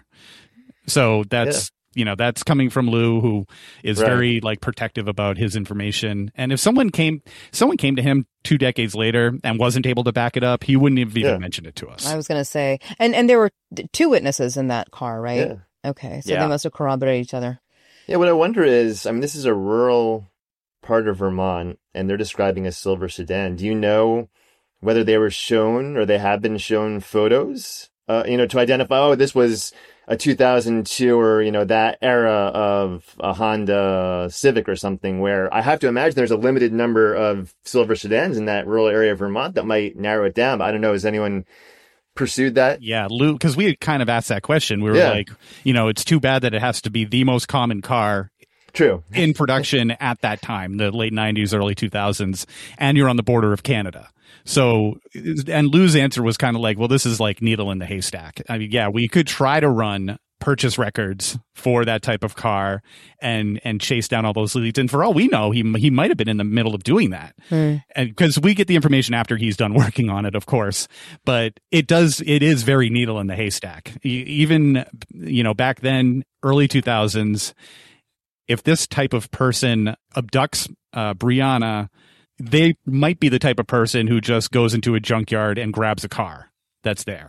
S4: So that's, that's coming from Lou, who is very like protective about his information. And if someone came to him 2 decades later and wasn't able to back it up, he wouldn't have even mentioned it to us.
S1: I was going to say, and there were 2 witnesses in that car, right?
S2: Yeah.
S1: Okay, so they must have corroborated each other.
S2: Yeah, what I wonder is, this is a rural part of Vermont, and they're describing a silver sedan. Do you know whether they were shown, or they have been shown photos, to identify, this was a 2002 or, that era of a Honda Civic or something, where I have to imagine there's a limited number of silver sedans in that rural area of Vermont that might narrow it down. But I don't know, has anyone pursued that?
S4: Yeah, Lou, because we had kind of asked that question. We were like, it's too bad that it has to be the most common car in production at that time, the late 90s, early 2000s, and you're on the border of Canada. So, and Lou's answer was kind of like, well, this is like needle in the haystack. I mean, yeah, we could try to run purchase records for that type of car and chase down all those leads. And for all we know, he might have been in the middle of doing that. And because we get the information after he's done working on it, of course, but it is very needle in the haystack. Even, back then, early 2000s, if this type of person abducts Brianna, they might be the type of person who just goes into a junkyard and grabs a car that's there.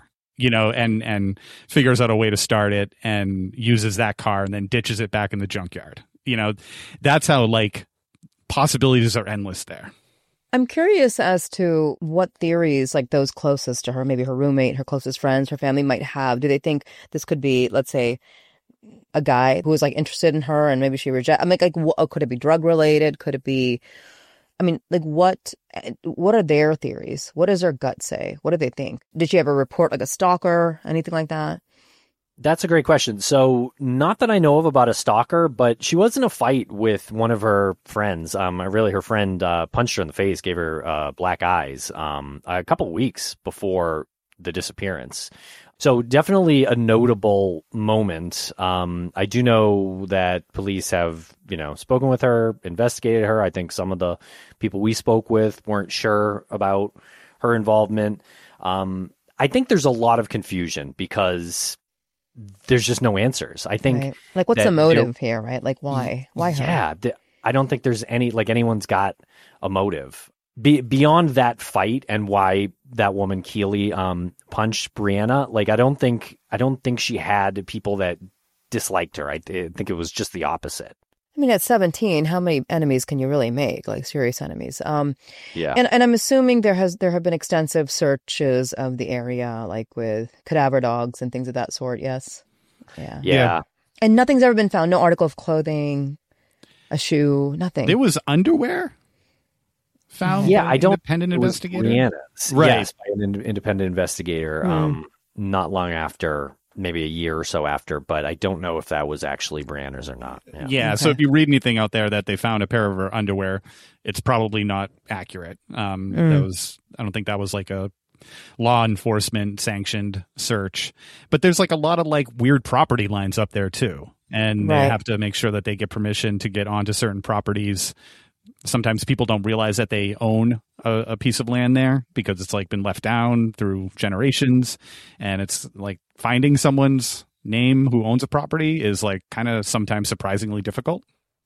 S4: And figures out a way to start it and uses that car and then ditches it back in the junkyard. That's how like possibilities are endless there.
S1: I'm curious as to what theories like those closest to her, maybe her roommate, her closest friends, her family might have. Do they think this could be, let's say, a guy who was like interested in her and maybe she rejected? Could it be drug related? Could it be? What are their theories? What does their gut say? What do they think? Did she ever report like a stalker, anything like that?
S3: That's a great question. So not that I know of about a stalker, but she was in a fight with one of her friends. Her friend punched her in the face, gave her black eyes a couple of weeks before the disappearance. So definitely a notable moment. I do know that police have, spoken with her, investigated her. I think some of the people we spoke with weren't sure about her involvement. I think there's a lot of confusion because there's just no answers. I think
S1: what's the motive here, right? Like why? Why her?
S3: Yeah. I don't think there's anyone's got a motive beyond that fight and why that woman Keely punched Brianna. Like, I don't think she had people that disliked her. I think it was just the opposite.
S1: I mean, at 17, how many enemies can you really make? Like serious enemies.
S3: Yeah.
S1: And I'm assuming there have been extensive searches of the area, like with cadaver dogs and things of that sort. Yes.
S3: Yeah.
S1: And nothing's ever been found. No article of clothing, a shoe, nothing.
S4: There was underwear found.
S3: Yeah, I don't.
S4: Independent investigator.
S3: Brianna's.
S4: Right.
S3: Yes, by an independent investigator. Not long after. Maybe a year or so after, but I don't know if that was actually Brianna's or not.
S4: Yeah. Okay. So if you read anything out there that they found a pair of her underwear, it's probably not accurate. I don't think that was like a law enforcement sanctioned search. But there's like a lot of like weird property lines up there too, and they have to make sure that they get permission to get onto certain properties. Sometimes people don't realize that they own a piece of land there because it's like been left down through generations, and it's like finding someone's name who owns a property is like kind of sometimes surprisingly difficult.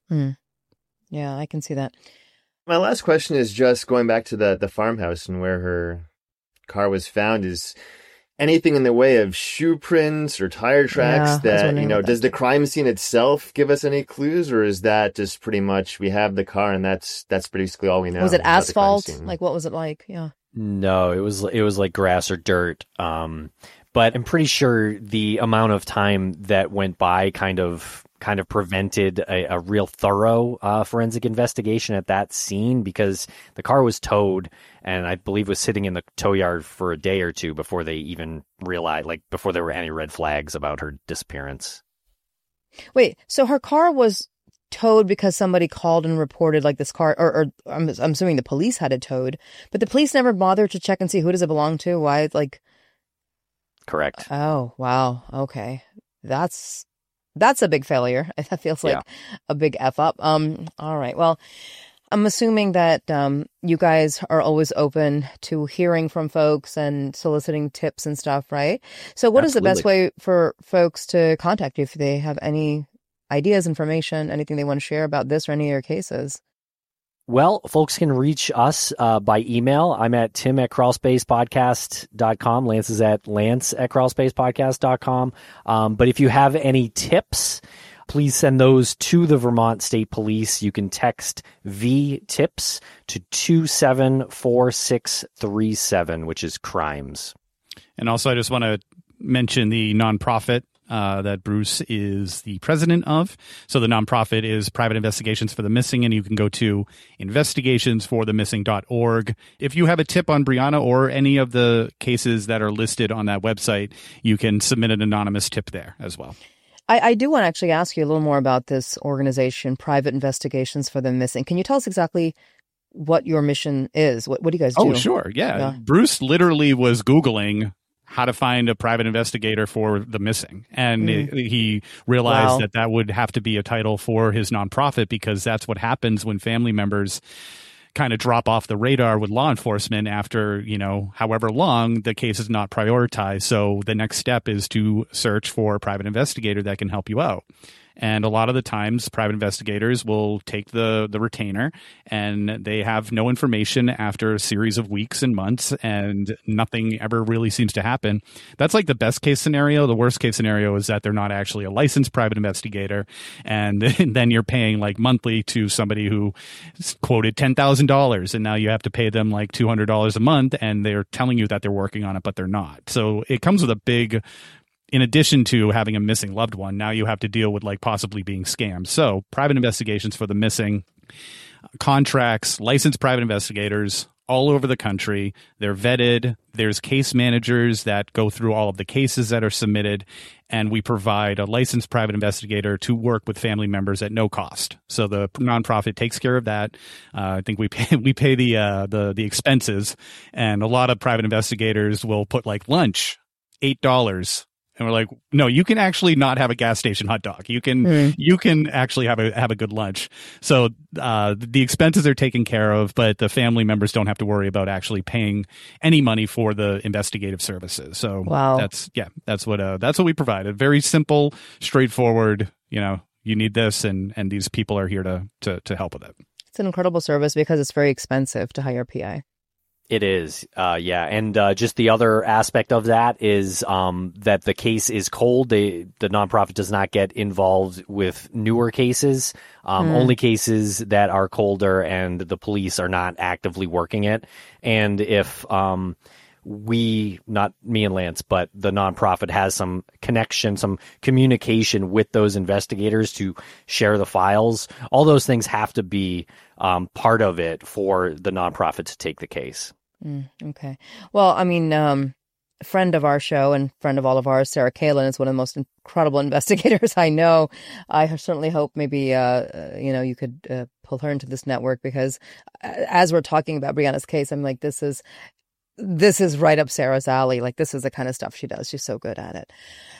S1: Yeah, I can see that.
S2: My last question is just going back to the farmhouse and where her car was found. Is anything in the way of shoe prints or tire tracks that, does the crime scene itself give us any clues, or is that just pretty much we have the car and that's basically all we know?
S1: Was it asphalt? Like, what was it like? Yeah.
S3: No, it was like grass or dirt. But I'm pretty sure the amount of time that went by kind of prevented a real thorough forensic investigation at that scene, because the car was towed and I believe was sitting in the tow yard for a day or two before they even realized, like before there were any red flags about her disappearance.
S1: Wait, so her car was towed because somebody called and reported like this car, or I'm assuming the police had it towed, but the police never bothered to check and see who does it belong to? Why? Like,
S3: correct.
S1: Oh, wow. Okay. That's a big failure. That feels like a big F up. All right. Well, I'm assuming that you guys are always open to hearing from folks and soliciting tips and stuff, right? So what is the best way for folks to contact you if they have any ideas, information, anything they want to share about this or any of your cases?
S3: Well, folks can reach us by email. I'm at tim@crawlspacepodcast.com. Lance is at lance@crawlspacepodcast.com. But if you have any tips, please send those to the Vermont State Police. You can text VTIPS to 274637, which is crimes.
S4: And also, I just want to mention the nonprofit that Bruce is the president of. So the nonprofit is Private Investigations for the Missing, and you can go to investigationsforthemissing.org. If you have a tip on Brianna or any of the cases that are listed on that website, you can submit an anonymous tip there as well.
S1: I do want to actually ask you a little more about this organization, Private Investigations for the Missing. Can you tell us exactly what your mission is? What do you guys do?
S4: Oh, sure. Yeah. Bruce literally was Googling how to find a private investigator for the missing. And he realized that would have to be a title for his nonprofit, because that's what happens when family members kind of drop off the radar with law enforcement after, however long the case is not prioritized. So the next step is to search for a private investigator that can help you out. And a lot of the times, private investigators will take the retainer, and they have no information after a series of weeks and months, and nothing ever really seems to happen. That's like the best case scenario. The worst case scenario is that they're not actually a licensed private investigator, and then you're paying like monthly to somebody who quoted $10,000, and now you have to pay them like $200 a month, and they're telling you that they're working on it, but they're not. So it comes with a big... In addition to having a missing loved one, now you have to deal with like possibly being scammed. So Private Investigations for the Missing contracts licensed private investigators all over the country. They're vetted. There's case managers that go through all of the cases that are submitted, and we provide a licensed private investigator to work with family members at no cost. So the nonprofit takes care of that. I think we pay the expenses, and a lot of private investigators will put like lunch, $8. And we're like, no, you can actually not have a gas station hot dog. You can actually have a good lunch. So the expenses are taken care of, but the family members don't have to worry about actually paying any money for the investigative services. So that's what we provide. A very simple, straightforward, you need this, and these people are here to help with it.
S1: It's an incredible service because it's very expensive to hire a PI.
S3: It is, yeah. And just the other aspect of that is that the case is cold. The nonprofit does not get involved with newer cases, only cases that are colder and the police are not actively working it. And if not me and Lance, but the nonprofit has some connection, some communication with those investigators to share the files, all those things have to be part of it for the nonprofit to take the case.
S1: Okay. Well, I mean, a friend of our show and friend of all of ours, Sarah Kalin, is one of the most incredible investigators I know. I certainly hope maybe, you could pull her into this network, because as we're talking about Brianna's case, I'm like, this is right up Sarah's alley. Like, this is the kind of stuff she does. She's so good at it.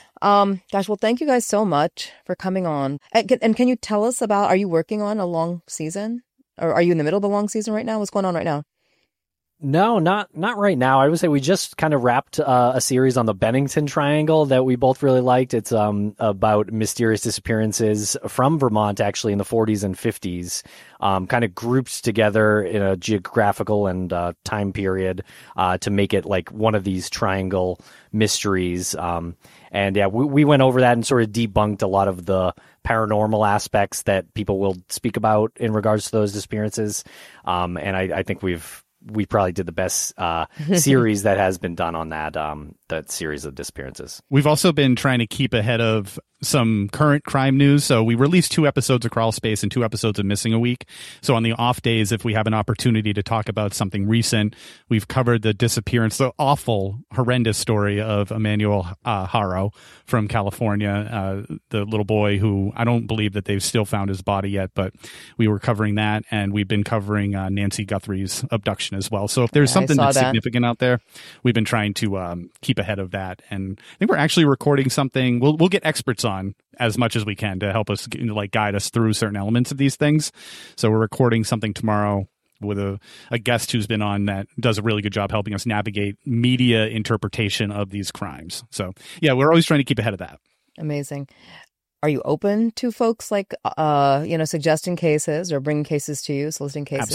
S1: Gosh, well, thank you guys so much for coming on. And can you tell us are you working on a long season? Or are you in the middle of a long season right now? What's going on right now?
S3: No, not right now. I would say we just kind of wrapped a series on the Bennington Triangle that we both really liked. It's about mysterious disappearances from Vermont, actually in the 40s and 50s, kind of grouped together in a geographical and time period to make it like one of these triangle mysteries. And yeah, we went over that and sort of debunked a lot of the paranormal aspects that people will speak about in regards to those disappearances. And I think we probably did the best series that has been done on that series of disappearances.
S4: We've also been trying to keep ahead of some current crime news. So we released 2 episodes of Crawl Space and 2 episodes of Missing a Week. So on the off days, if we have an opportunity to talk about something recent, we've covered the disappearance, the awful, horrendous story of Emmanuel Haro from California, the little boy who I don't believe that they've still found his body yet, but we were covering that. And we've been covering Nancy Guthrie's abduction as well. So if there's something that's significant out there, we've been trying to keep ahead of that. And I think we're actually recording something. We'll get experts on as much as we can to help us guide us through certain elements of these things. So we're recording something tomorrow with a guest who's been on that does a really good job helping us navigate media interpretation of these crimes. So yeah, we're always trying to keep ahead of that.
S1: Amazing. Are you open to folks like, suggesting cases or bringing cases to you, soliciting cases?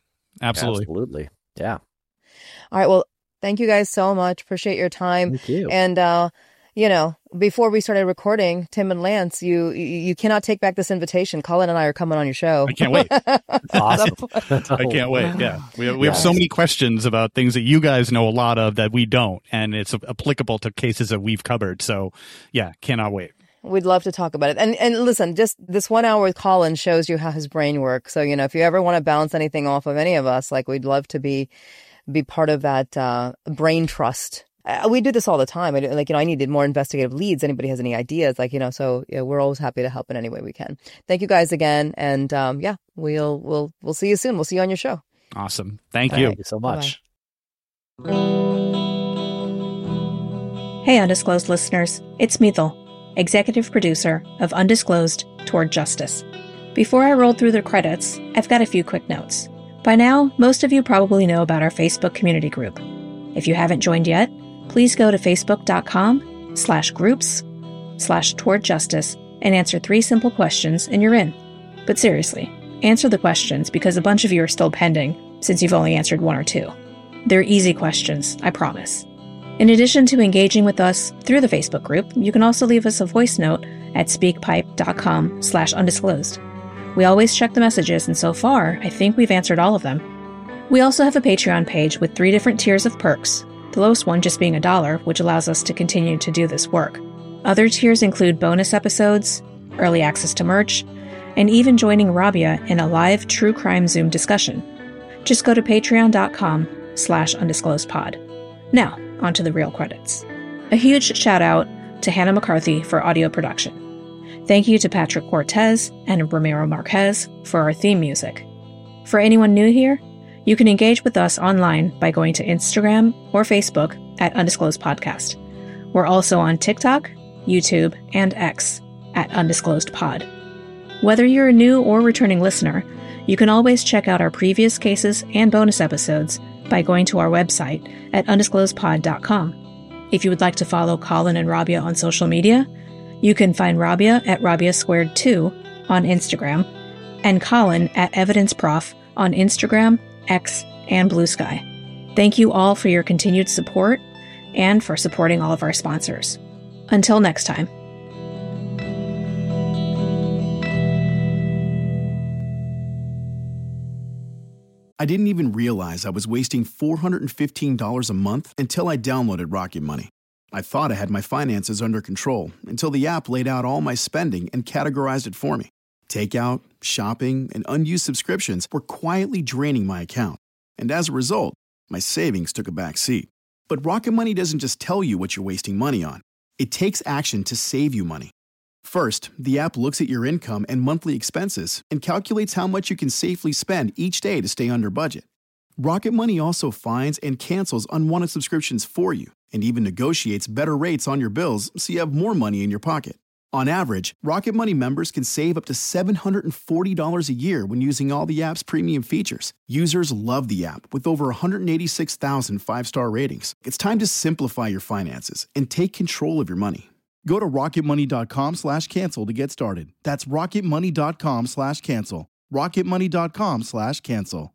S4: Absolutely.
S3: Yeah.
S1: All right. Well, thank you guys so much. Appreciate your time.
S3: Thank you.
S1: And, before we started recording, Tim and Lance, you cannot take back this invitation. Colin and I are coming on your show.
S4: I can't wait.
S3: Awesome.
S4: I can't wait. Yeah. We have so many questions about things that you guys know a lot of that we don't, and it's applicable to cases that we've covered. So yeah, cannot wait.
S1: We'd love to talk about it. And listen, just this 1 hour with Colin shows you how his brain works. So, if you ever want to bounce anything off of any of us, like, we'd love to be part of that brain trust. We do this all the time. I needed more investigative leads. Anybody has any ideas? So yeah, we're always happy to help in any way we can. Thank you guys again. And we'll see you soon. We'll see you on your show.
S4: Awesome. Thank you.
S3: Thank you so much.
S1: Bye-bye.
S5: Hey, Undisclosed listeners. It's Mithil, executive producer of Undisclosed Toward Justice. Before I roll through the credits, I've got a few quick notes. By now, most of you probably know about our Facebook community group. If you haven't joined yet, please go to facebook.com/groups/towardjustice and answer 3 simple questions and you're in. But seriously, answer the questions, because a bunch of you are still pending since you've only answered 1 or 2. They're easy questions, I promise. In addition to engaging with us through the Facebook group, you can also leave us a voice note at speakpipe.com/undisclosed. We always check the messages, and so far, I think we've answered all of them. We also have a Patreon page with 3 different tiers of perks, the lowest one just being $1, which allows us to continue to do this work. Other tiers include bonus episodes, early access to merch, and even joining Rabia in a live true crime Zoom discussion. Just go to patreon.com/undisclosedpod. Now, onto the real credits. A huge shout out to Hannah McCarthy for audio production. Thank you to Patrick Cortez and Ramiro Marquez for our theme music. For anyone new here, you can engage with us online by going to Instagram or Facebook at Undisclosed Podcast. We're also on TikTok, YouTube, and X at Undisclosed Pod. Whether you're a new or returning listener, you can always check out our previous cases and bonus episodes by going to our website at undisclosedpod.com. If you would like to follow Colin and Rabia on social media, You can find Rabia at Rabia Squared 2 on Instagram and Colin at Evidence Prof on Instagram, X, and Blue Sky. Thank you all for your continued support and for supporting all of our sponsors. Until next time.
S6: I didn't even realize I was wasting $415 a month until I downloaded Rocket Money. I thought I had my finances under control until the app laid out all my spending and categorized it for me. Takeout, shopping, and unused subscriptions were quietly draining my account. And as a result, my savings took a back seat. But Rocket Money doesn't just tell you what you're wasting money on. It takes action to save you money. First, the app looks at your income and monthly expenses and calculates how much you can safely spend each day to stay under budget. Rocket Money also finds and cancels unwanted subscriptions for you and even negotiates better rates on your bills so you have more money in your pocket. On average, Rocket Money members can save up to $740 a year when using all the app's premium features. Users love the app with over 186,000 five-star ratings. It's time to simplify your finances and take control of your money. Go to rocketmoney.com/cancel to get started. That's rocketmoney.com/cancel. rocketmoney.com/cancel.